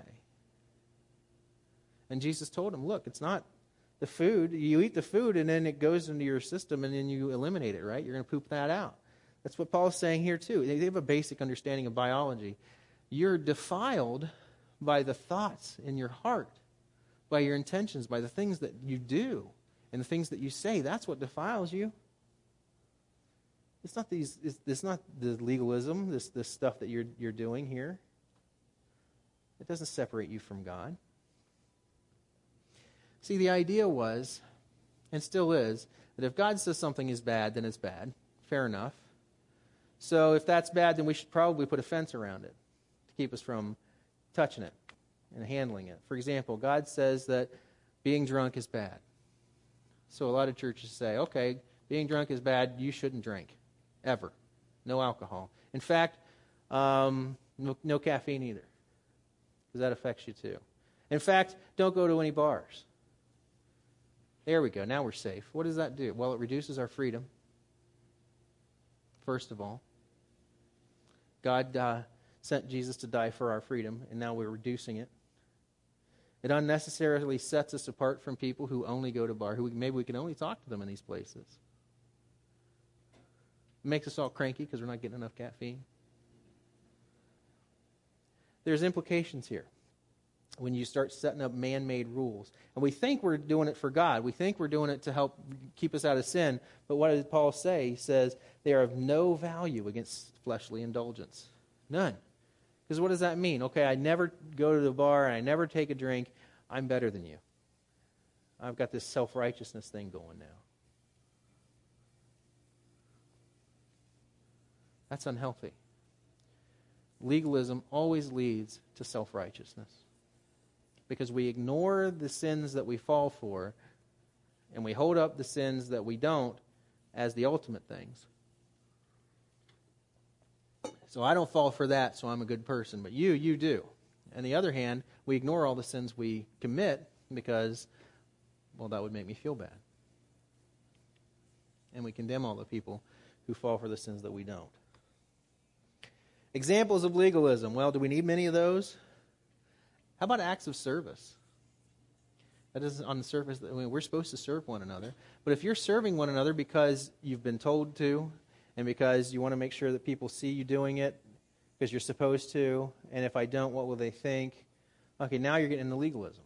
And Jesus told them, look, it's not the food. You eat the food and then it goes into your system and then you eliminate it, right? You're going to poop that out. That's what Paul's saying here too. They have a basic understanding of biology. You're defiled by the thoughts in your heart, by your intentions, by the things that you do and the things that you say. That's what defiles you. It's not these. It's, it's not the legalism, this this stuff that you're you're doing here. It doesn't separate you from God. See, the idea was, and still is, that if God says something is bad, then it's bad. Fair enough. So if that's bad, then we should probably put a fence around it to keep us from touching it and handling it. For example, God says that being drunk is bad. So a lot of churches say, okay, being drunk is bad, you shouldn't drink, ever. No alcohol. In fact, um, no, no caffeine either, because that affects you too. In fact, don't go to any bars. There we go, now we're safe. What does that do? Well, it reduces our freedom, first of all. God uh, sent Jesus to die for our freedom, and now we're reducing it. It unnecessarily sets us apart from people who only go to bar, who we, maybe we can only talk to them in these places. It makes us all cranky because we're not getting enough caffeine. There's implications here when you start setting up man-made rules. And we think we're doing it for God. We think we're doing it to help keep us out of sin. But what did Paul say? He says, they are of no value against fleshly indulgence. None. Because what does that mean? Okay, I never go to the bar and I never take a drink. I'm better than you. I've got this self-righteousness thing going now. That's unhealthy. Legalism always leads to self-righteousness. because we ignore the sins that we fall for, and we hold up the sins that we don't as the ultimate things. So I don't fall for that, so I'm a good person. But you, you do. On the other hand, we ignore all the sins we commit because, well, that would make me feel bad. And we condemn all the people who fall for the sins that we don't. Examples of legalism. Well, do we need many of those? How about acts of service? That is on the surface. I mean, we're supposed to serve one another. But if you're serving one another because you've been told to, and because you want to make sure that people see you doing it, because you're supposed to, and if I don't, what will they think? Okay, now you're getting into legalism.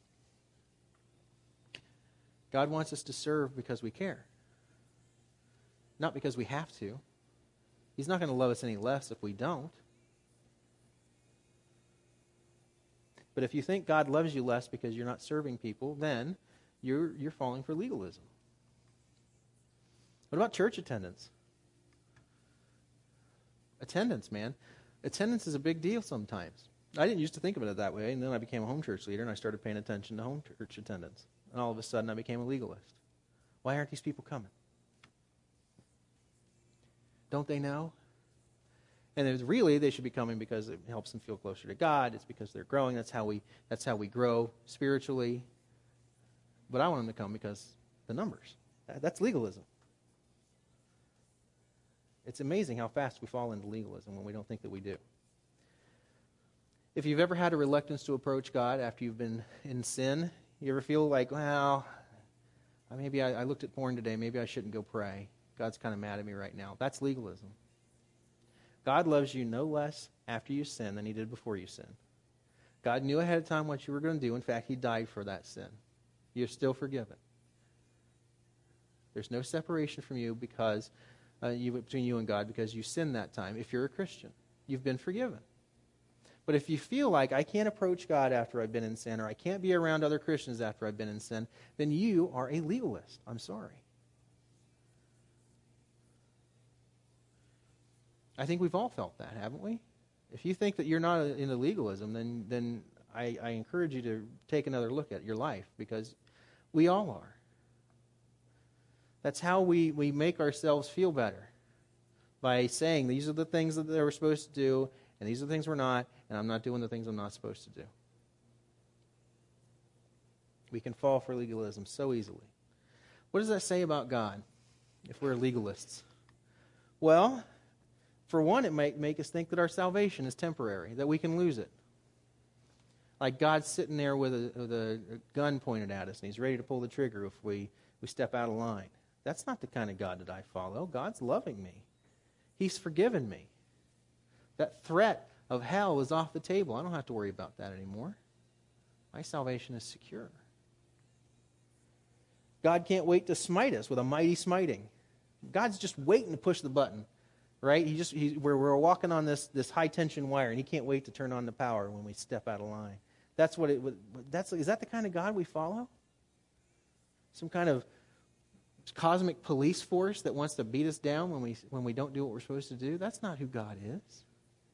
God wants us to serve because we care. Not because we have to. He's not going to love us any less if we don't. But if you think God loves you less because you're not serving people, then you're you're falling for legalism. What about church attendance? Attendance, man. Attendance is a big deal sometimes. I didn't used to think of it that way, and then I became a home church leader, and I started paying attention to home church attendance. And all of a sudden, I became a legalist. Why aren't these people coming? Don't they know? And it's really, they should be coming because it helps them feel closer to God. It's because they're growing. That's how we that's how we grow spiritually. But I want them to come because the numbers. That's legalism. It's amazing how fast we fall into legalism when we don't think that we do. If you've ever had a reluctance to approach God after you've been in sin, you ever feel like, well, maybe I, I looked at porn today, maybe I shouldn't go pray. God's kind of mad at me right now. That's legalism. God loves you no less after you sin than he did before you sin. God knew ahead of time what you were going to do. In fact, he died for that sin. You're still forgiven. There's no separation from you because uh, you, between you and God because you sinned that time. If you're a Christian, you've been forgiven. But if you feel like I can't approach God after I've been in sin, or I can't be around other Christians after I've been in sin, then you are a legalist. I'm sorry. I think we've all felt that, haven't we? If you think that you're not into legalism, then then I, I encourage you to take another look at your life, because we all are. That's how we, we make ourselves feel better, by saying these are the things that we're supposed to do, and these are the things we're not, and I'm not doing the things I'm not supposed to do. We can fall for legalism so easily. What does that say about God if we're legalists? Well, for one, it might make us think that our salvation is temporary, that we can lose it. Like God's sitting there with a, with a gun pointed at us, and he's ready to pull the trigger if we, we step out of line. That's not the kind of God that I follow. God's loving me. He's forgiven me. That threat of hell is off the table. I don't have to worry about that anymore. My salvation is secure. God can't wait to smite us with a mighty smiting. God's just waiting to push the button. Right? He just he, we're, we're walking on this, this high-tension wire, and he can't wait to turn on the power when we step out of line. That's what it that's is that the kind of God we follow? Some kind of cosmic police force that wants to beat us down when we when we don't do what we're supposed to do? That's not who God is.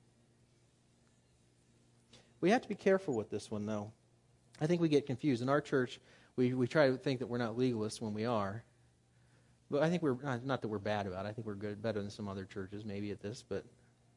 We have to be careful with this one, though. I think we get confused. In our church, we, we try to think that we're not legalists when we are. But I think we're, not that we're bad about it. I think we're good, better than some other churches maybe at this. But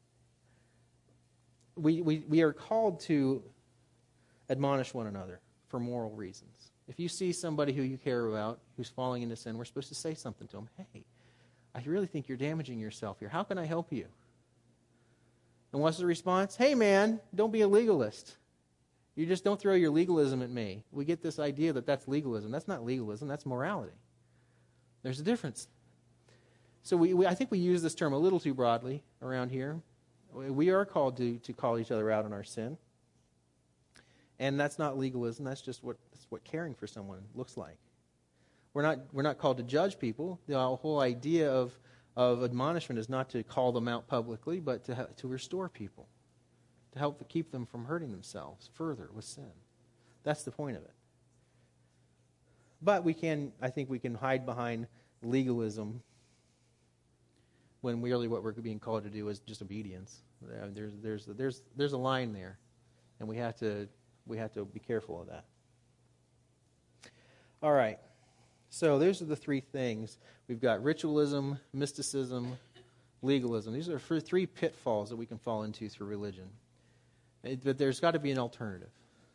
we, we, we are called to admonish one another for moral reasons. If you see somebody who you care about who's falling into sin, we're supposed to say something to them. Hey, I really think you're damaging yourself here. How can I help you? And what's the response? Hey, man, don't be a legalist. You just don't throw your legalism at me. We get this idea that that's legalism. That's not legalism. That's morality. There's a difference. So we, we, I think we use this term a little too broadly around here. We are called to, to call each other out on our sin. And that's not legalism. That's just what, that's what caring for someone looks like. We're not, we're not called to judge people. The whole idea of, of admonishment is not to call them out publicly, but to, to restore people, to help keep them from hurting themselves further with sin. That's the point of it. But we can, I think we can hide behind legalism when really what we're being called to do is just obedience. There's, there's, there's, there's a line there, and we have to We have to be careful of that. All right. So those are the three things. We've got ritualism, mysticism, legalism. These are three pitfalls that we can fall into through religion. But there's got to be an alternative.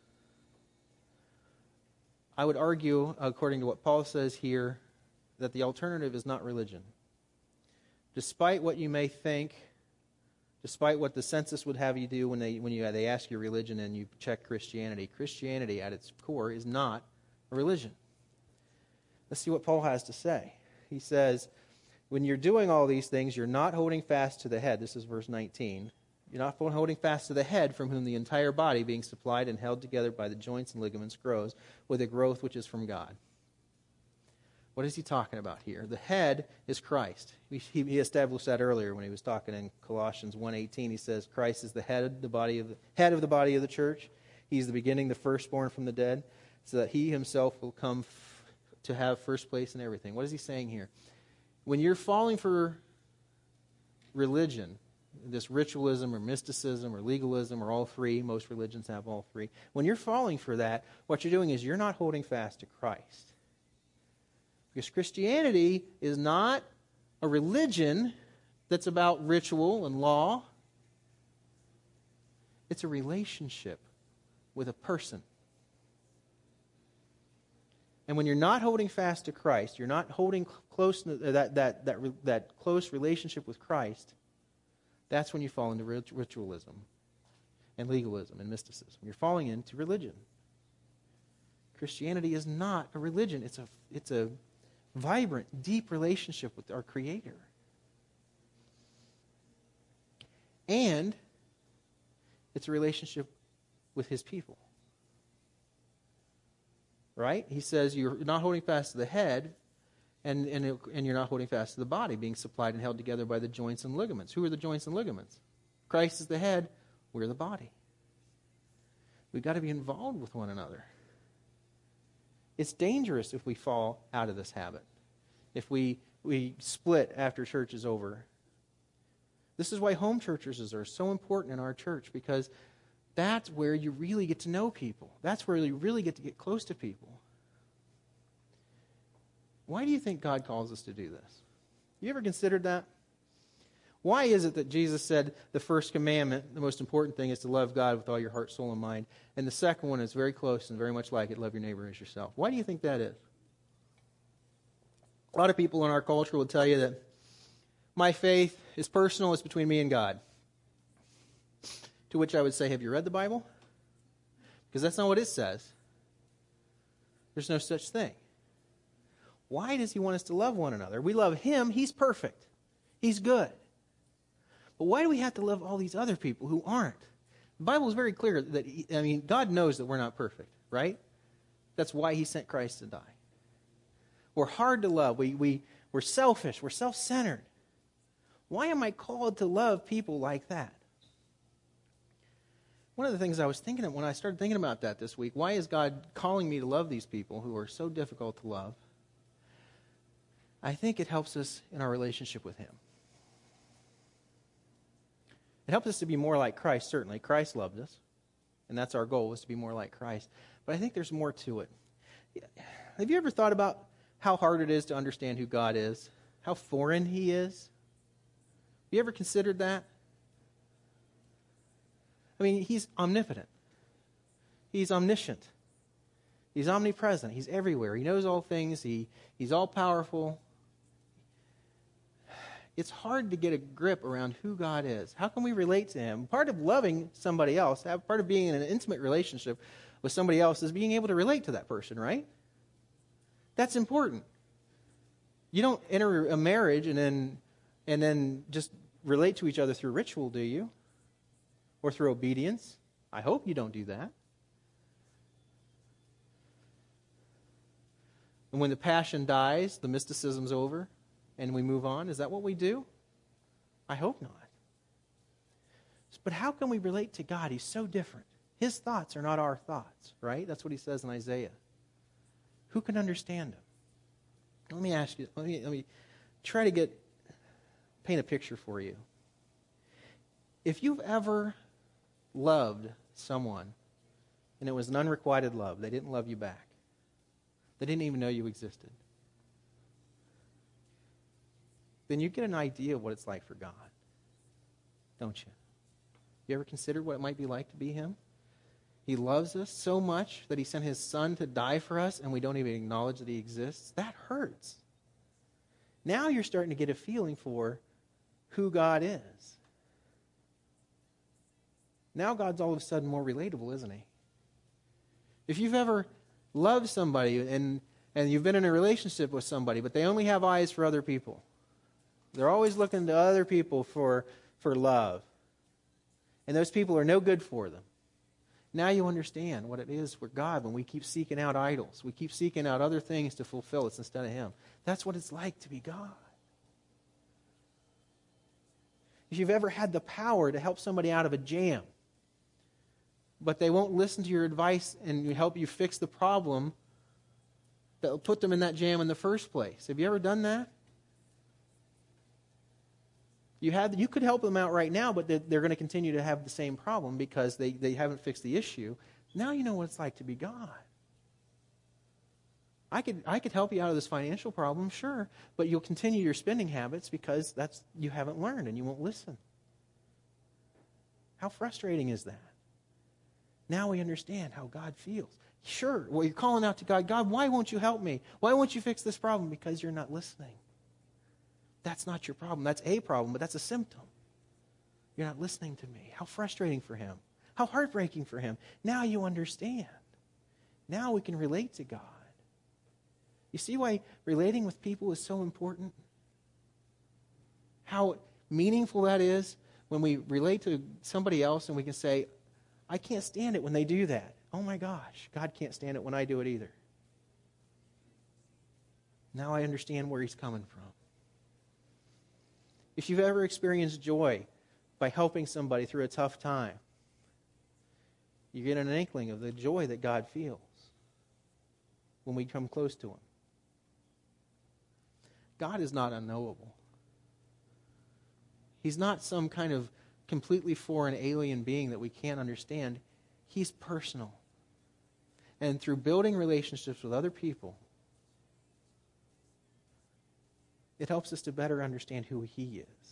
I would argue, according to what Paul says here, that the alternative is not religion. Despite what you may think, despite what the census would have you do when they when you they ask your religion and you check Christianity, Christianity at its core is not a religion. Let's see what Paul has to say. He says, when you're doing all these things, you're not holding fast to the head. This is verse nineteen. You're not holding fast to the head, from whom the entire body, being supplied and held together by the joints and ligaments, grows with a growth which is from God. What is he talking about here? The head is Christ. He, he established that earlier when he was talking in Colossians one eighteen. He says Christ is the head of the body of the head of the body of the church. He's the beginning, the firstborn from the dead, so that he himself will come f- to have first place in everything. What is he saying here? When you're falling for religion, this ritualism or mysticism or legalism or all three, most religions have all three. When you're falling for that, what you're doing is you're not holding fast to Christ. Because Christianity is not a religion that's about ritual and law. It's a relationship with a person. And when you're not holding fast to Christ, you're not holding close that that that that close relationship with Christ, that's when you fall into ritualism and legalism and mysticism. You're falling into religion. Christianity is not a religion. It's a it's a vibrant, deep relationship with our Creator. And it's a relationship with His people. Right? He says you're not holding fast to the head, and, and, it, and you're not holding fast to the body, being supplied and held together by the joints and ligaments. Who are the joints and ligaments? Christ is the head. We're the body. We've got to be involved with one another. It's dangerous if we fall out of this habit, if we, we split after church is over. This is why home churches are so important in our church, because that's where you really get to know people. That's where you really get to get close to people. Why do you think God calls us to do this? You ever considered that? Why is it that Jesus said the first commandment, the most important thing, is to love God with all your heart, soul, and mind, and the second one is very close and very much like it, love your neighbor as yourself? Why do you think that is? A lot of people in our culture will tell you that my faith is personal, it's between me and God. To which I would say, have you read the Bible? Because that's not what it says. There's no such thing. Why does He want us to love one another? We love Him. He's perfect. He's good. But why do we have to love all these other people who aren't? The Bible is very clear that, he, I mean, God knows that we're not perfect, right? That's why He sent Christ to die. We're hard to love. We, we, we're selfish. We're self-centered. Why am I called to love people like that? One of the things I was thinking of when I started thinking about that this week, why is God calling me to love these people who are so difficult to love? I think it helps us in our relationship with Him. It helps us to be more like Christ, certainly. Christ loved us, and that's our goal, is to be more like Christ. But I think there's more to it. Have you ever thought about how hard it is to understand who God is? How foreign He is? Have you ever considered that? I mean, He's omnipotent. He's omniscient. He's omnipresent. He's everywhere. He knows all things. He, he's all-powerful. It's hard to get a grip around who God is. How can we relate to Him? Part of loving somebody else, part of being in an intimate relationship with somebody else, is being able to relate to that person, right? That's important. You don't enter a marriage and then and then just relate to each other through ritual, do you? Or through obedience? I hope you don't do that. And when the passion dies, the mysticism's over, and we move on. Is that what we do? I hope not. But how can we relate to God? He's so different. His thoughts are not our thoughts, right? That's what He says in Isaiah. Who can understand Him? Let me ask you, let me, let me try to get, paint a picture for you. If you've ever loved someone and it was an unrequited love. They didn't love you back. They didn't even know you existed. Then you get an idea of what it's like for God, don't you? You ever considered what it might be like to be Him? He loves us so much that He sent His Son to die for us, and we don't even acknowledge that He exists. That hurts. Now you're starting to get a feeling for who God is. Now God's all of a sudden more relatable, isn't He? If you've ever loved somebody and, and you've been in a relationship with somebody, but they only have eyes for other people. They're always looking to other people for, for love. And those people are no good for them. Now you understand what it is for God when we keep seeking out idols. We keep seeking out other things to fulfill us instead of Him. That's what it's like to be God. If you've ever had the power to help somebody out of a jam, but they won't listen to your advice and help you fix the problem that will put them in that jam in the first place. Have you ever done that? You have, you could help them out right now, but they're, they're going to continue to have the same problem because they, they haven't fixed the issue. Now you know what it's like to be God. I could, I could help you out of this financial problem, sure, but you'll continue your spending habits because that's you haven't learned and you won't listen. How frustrating is that? Now we understand how God feels. Sure, well, you're calling out to God, God, why won't you help me? Why won't you fix this problem? Because you're not listening. That's not your problem. That's a problem, but that's a symptom. You're not listening to me. How frustrating for Him. How heartbreaking for Him. Now you understand. Now we can relate to God. You see why relating with people is so important? How meaningful that is when we relate to somebody else and we can say, I can't stand it when they do that. Oh my gosh, God can't stand it when I do it either. Now I understand where He's coming from. If you've ever experienced joy by helping somebody through a tough time, you get an inkling of the joy that God feels when we come close to Him. God is not unknowable. He's not some kind of completely foreign alien being that we can't understand. He's personal. And through building relationships with other people, it helps us to better understand who He is.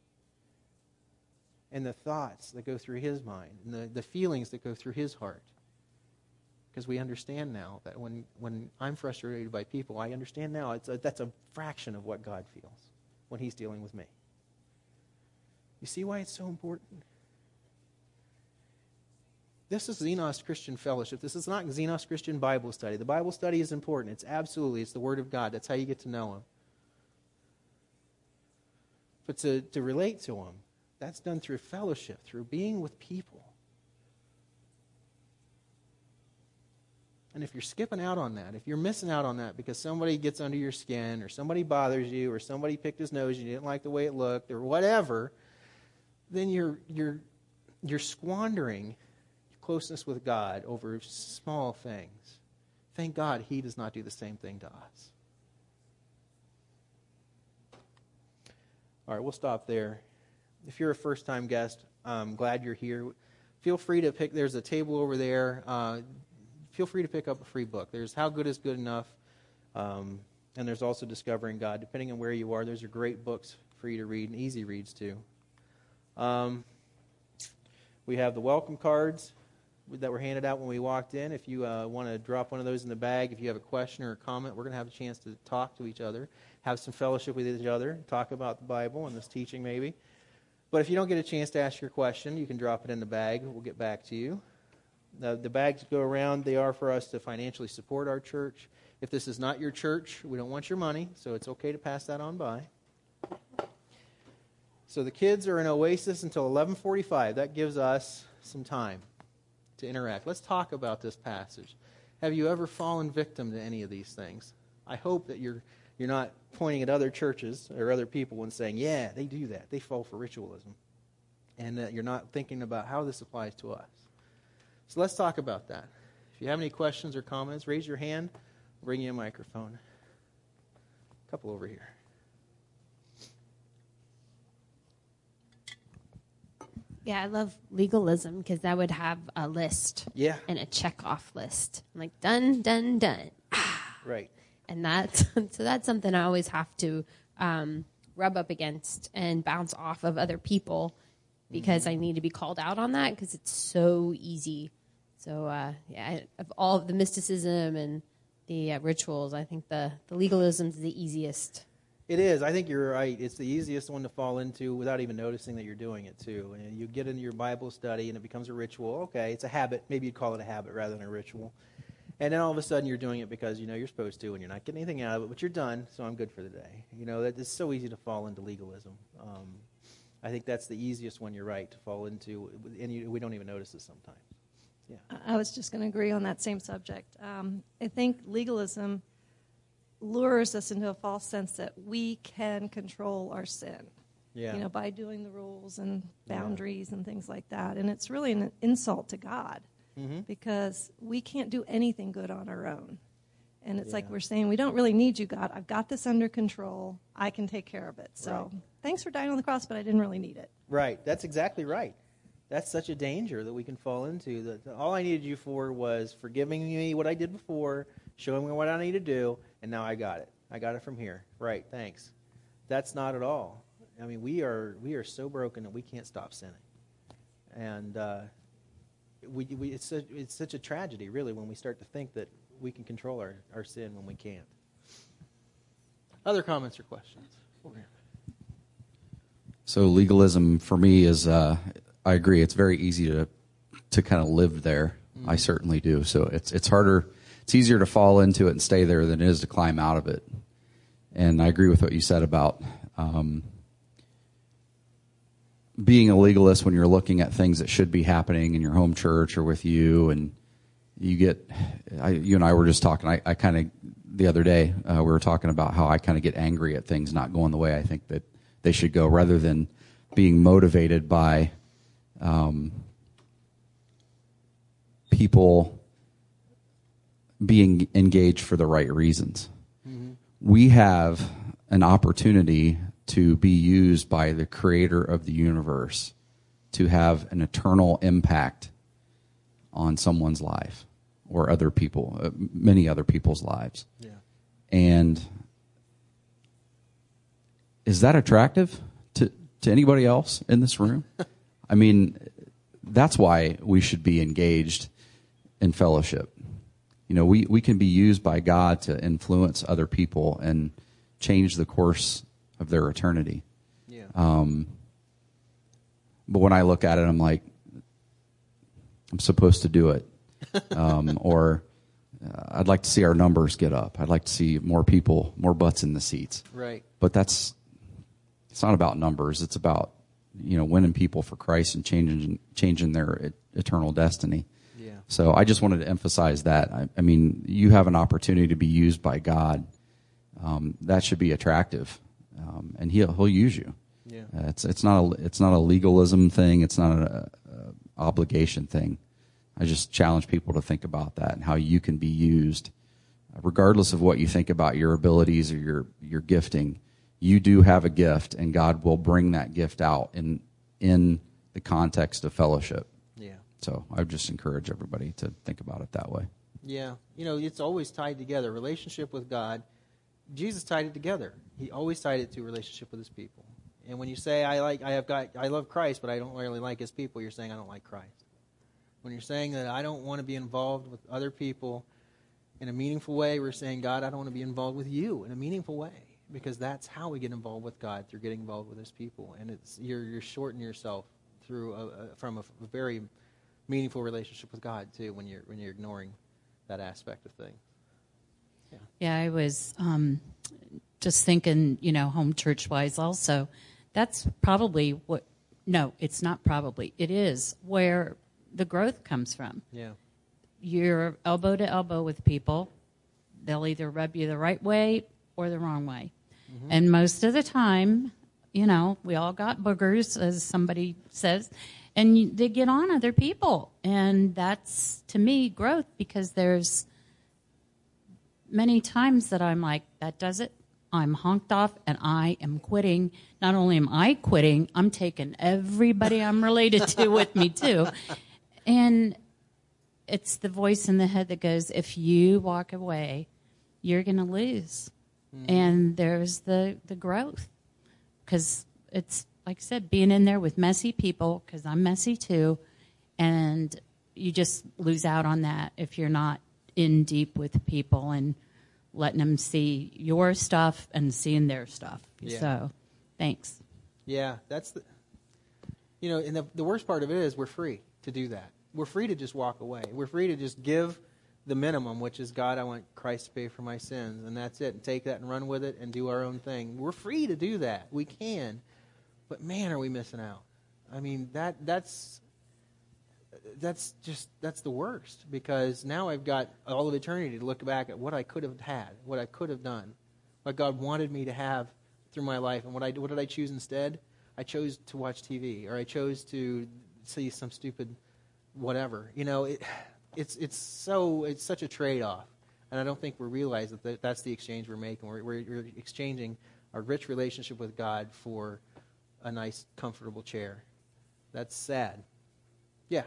And the thoughts that go through His mind, and the, the feelings that go through His heart. Because we understand now that when, when I'm frustrated by people, I understand now it's a, that's a fraction of what God feels when He's dealing with me. You see why it's so important? This is Xenos Christian Fellowship. This is not Xenos Christian Bible Study. The Bible study is important. It's absolutely, it's the Word of God. That's how you get to know Him. But to, to relate to Him, that's done through fellowship, through being with people. And if you're skipping out on that, if you're missing out on that because somebody gets under your skin or somebody bothers you or somebody picked his nose and you didn't like the way it looked or whatever, then you're you're you're squandering closeness with God over small things. Thank God He does not do the same thing to us. All right, we'll stop there. If you're a first-time guest, I'm glad you're here. Feel free to pick, there's a table over there. Uh, feel free to pick up a free book. There's How Good is Good Enough, um, and there's also Discovering God. Depending on where you are, those are great books for you to read, and easy reads too. Um, we have the welcome cards that were handed out when we walked in. If you uh, want to drop one of those in the bag, if you have a question or a comment, we're going to have a chance to talk to each other, have some fellowship with each other, talk about the Bible and this teaching maybe. But if you don't get a chance to ask your question, you can drop it in the bag. We'll get back to you. The, the bags go around. They are for us to financially support our church. If this is not your church, we don't want your money, so it's okay to pass that on by. So the kids are in Oasis until eleven forty-five. That gives us some time to interact. Let's talk about this passage. Have you ever fallen victim to any of these things? I hope that you're you're not pointing at other churches or other people and saying, yeah, they do that. They fall for ritualism. And that you're not thinking about how this applies to us. So let's talk about that. If you have any questions or comments, raise your hand. I'll bring you a microphone. A couple over here. Yeah, I love legalism because that would have a list. Yeah. And a check-off list. I'm like, done, done, done. Right. And that's, so that's something I always have to um, rub up against and bounce off of other people because mm-hmm. I need to be called out on that because it's so easy. So, uh, yeah, of all of the mysticism and the uh, rituals, I think the, the legalism is the easiest. It is. I think you're right. It's the easiest one to fall into without even noticing that you're doing it, too. And you get into your Bible study, and it becomes a ritual. Okay, it's a habit. Maybe you'd call it a habit rather than a ritual. And then all of a sudden you're doing it because you know you're supposed to, and you're not getting anything out of it, but you're done, so I'm good for the day. You know, that it's so easy to fall into legalism. Um, I think that's the easiest one, you're right, to fall into, and you, we don't even notice it sometimes. Yeah. I was just going to agree on that same subject. Um, I think legalism lures us into a false sense that we can control our sin. Yeah. You know, by doing the rules and boundaries yeah. and things like that. And it's really an insult to God mm-hmm. because we can't do anything good on our own. And it's yeah. like we're saying, we don't really need you, God. I've got this under control. I can take care of it. So right. thanks for dying on the cross, but I didn't really need it. Right. That's exactly right. That's such a danger that we can fall into. That all I needed you for was forgiving me what I did before, showing me what I need to do, and now I got it. I got it from here. Right, thanks. That's not at all. I mean, we are we are so broken that we can't stop sinning. And uh, we, we it's, a, it's such a tragedy, really, when we start to think that we can control our, our sin when we can't. Other comments or questions? So legalism for me is, uh, I agree, it's very easy to to kind of live there. Mm-hmm. I certainly do. So it's it's harder, it's easier to fall into it and stay there than it is to climb out of it. And I agree with what you said about um, being a legalist when you're looking at things that should be happening in your home church or with you, and you get, I, you and I were just talking, I, I kind of, the other day, uh, we were talking about how I kind of get angry at things not going the way I think that they should go, rather than being motivated by um, people being engaged for the right reasons. Mm-hmm. We have an opportunity to be used by the creator of the universe to have an eternal impact on someone's life or other people, uh, many other people's lives. Yeah. And is that attractive to, to anybody else in this room? I mean, that's why we should be engaged in fellowship. You know, we, we can be used by God to influence other people and change the course of their eternity. Yeah. Um, but when I look at it, I'm like, I'm supposed to do it. Um, or uh, I'd like to see our numbers get up. I'd like to see more people, more butts in the seats. Right. But that's, it's not about numbers. It's about, you know, winning people for Christ and changing changing their eternal destiny. Yeah. So I just wanted to emphasize that. I, I mean, you have an opportunity to be used by God. Um, that should be attractive, um, and he'll he'll use you. Yeah. Uh, it's it's not a it's not a legalism thing. It's not an obligation thing. I just challenge people to think about that and how you can be used, regardless of what you think about your abilities or your your gifting. You do have a gift, and God will bring that gift out in in the context of fellowship. Yeah. So I would just encourage everybody to think about it that way. Yeah. You know, it's always tied together. Relationship with God, Jesus tied it together. He always tied it to relationship with his people. And when you say, I like, I have got, I love Christ, but I don't really like his people, you're saying I don't like Christ. When you're saying that I don't want to be involved with other people in a meaningful way, we're saying, God, I don't want to be involved with you in a meaningful way. Because that's how we get involved with God, through getting involved with his people. And it's you're you're shorting yourself through a, a, from a, a very meaningful relationship with God too, when you're when you're ignoring that aspect of things. Yeah. Yeah, I was um, just thinking, you know, home church wise also. That's probably what. No, it's not probably. It is where the growth comes from. Yeah. You're elbow to elbow with people. They'll either rub you the right way or the wrong way. Mm-hmm. And most of the time, you know, we all got boogers, as somebody says, and you, they get on other people. And that's, to me, growth, because there's many times that I'm like, that does it, I'm honked off and I am quitting. Not only am I quitting, I'm taking everybody I'm related to with me too. And it's the voice in the head that goes, if you walk away, you're going to lose. Mm-hmm. And there's the, the growth. Because it's, like I said, being in there with messy people, because I'm messy too, and you just lose out on that if you're not in deep with people and letting them see your stuff and seeing their stuff. Yeah. So, thanks. Yeah, that's the, you know, and the, the worst part of it is we're free to do that. We're free to just walk away. We're free to just give the minimum, which is, God, I want Christ to pay for my sins, and that's it. And take that and run with it and do our own thing. We're free to do that. We can. But, man, are we missing out. I mean, that that's that's just, that's the worst, because now I've got all of eternity to look back at what I could have had, what I could have done, what God wanted me to have through my life. And what I what did I choose instead? I chose to watch T V, or I chose to see some stupid whatever. You know, it, it's it's so it's such a trade-off, and I don't think we realize that that's the exchange we're making. We're, we're, we're exchanging a rich relationship with God for a nice, comfortable chair. That's sad. Yeah.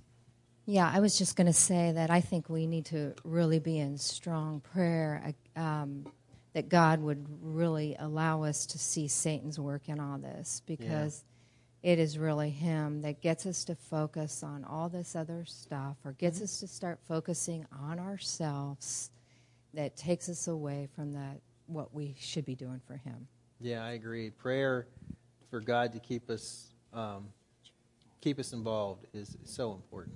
Yeah, I was just going to say that I think we need to really be in strong prayer um, that God would really allow us to see Satan's work in all this, because yeah. it is really him that gets us to focus on all this other stuff, or gets mm-hmm. us to start focusing on ourselves, that takes us away from that what we should be doing for him. Yeah, I agree. Prayer for God to keep us um, keep us involved is so important.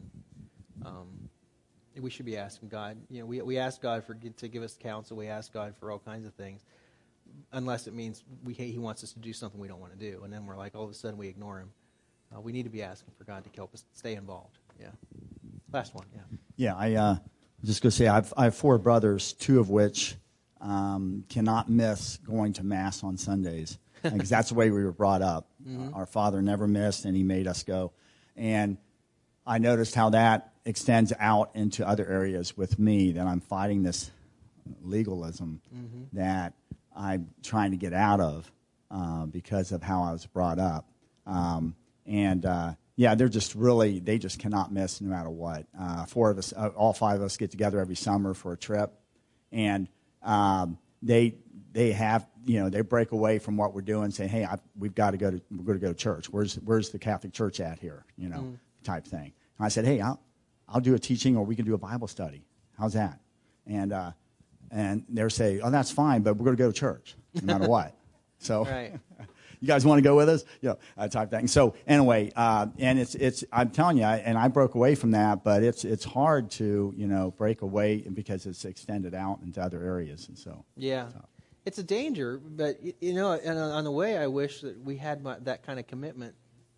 Um, we should be asking God. You know, we we ask God for to give us counsel. We ask God for all kinds of things, unless it means we He wants us to do something we don't want to do, and then we're like, all of a sudden we ignore Him. Uh, we need to be asking for God to help us stay involved. Yeah. Last one. Yeah. Yeah. I uh, just gonna say I've I have four brothers, two of which um, cannot miss going to mass on Sundays, because that's the way we were brought up. Mm-hmm. Uh, our father never missed, and he made us go, and I noticed how that extends out into other areas with me, that I'm fighting this legalism mm-hmm. that I'm trying to get out of uh, because of how I was brought up. Um, and, uh, yeah, they're just really, they just cannot miss no matter what. Uh, four of us, uh, all five of us get together every summer for a trip. And um, they they have, you know, they break away from what we're doing, say, hey, I, we've got to go to, we're going to go to church. Where's where's the Catholic Church at here, you know, mm. type thing. And I said, hey, I'll, I'll do a teaching, or we can do a Bible study. How's that? And uh, and they're saying, oh, that's fine, but we're going to go to church no matter what. So right. You guys want to go with us? You know, uh, type thing. So anyway, uh, and it's it's I'm telling you, I, and I broke away from that, but it's it's hard to, you know, break away because it's extended out into other areas, and so yeah, so. It's a danger. But you know, and on the way, I wish that we had my, that kind of commitment.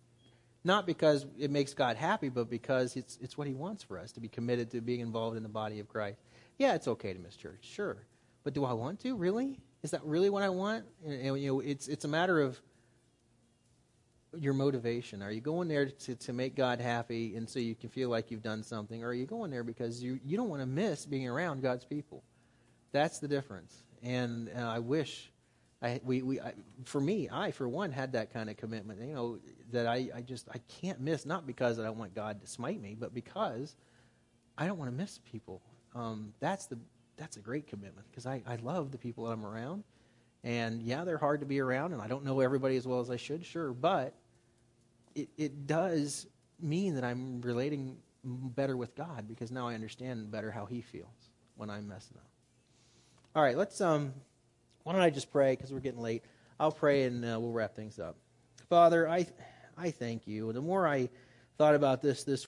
Not because it makes God happy, but because it's it's what He wants for us, to be committed to being involved in the body of Christ. Yeah, it's okay to miss church, sure, but do I want to? Really? Is that really what I want? And, and you know, it's it's a matter of your motivation. Are you going there to, to make God happy, and so you can feel like you've done something, or are you going there because you you don't want to miss being around God's people? That's the difference. And uh, I wish. I, we, we, I, for me, I, for one, had that kind of commitment, you know, that I, I just, I can't miss, not because I don't want God to smite me, but because I don't want to miss people. Um, that's the, that's a great commitment, because I, I love the people that I'm around. And, yeah, they're hard to be around, and I don't know everybody as well as I should, sure, but it, it does mean that I'm relating better with God, because now I understand better how He feels when I'm messing up. All right, let's... um. Why don't I just pray, because we're getting late. I'll pray, and uh, we'll wrap things up. Father, I I thank you. The more I thought about this this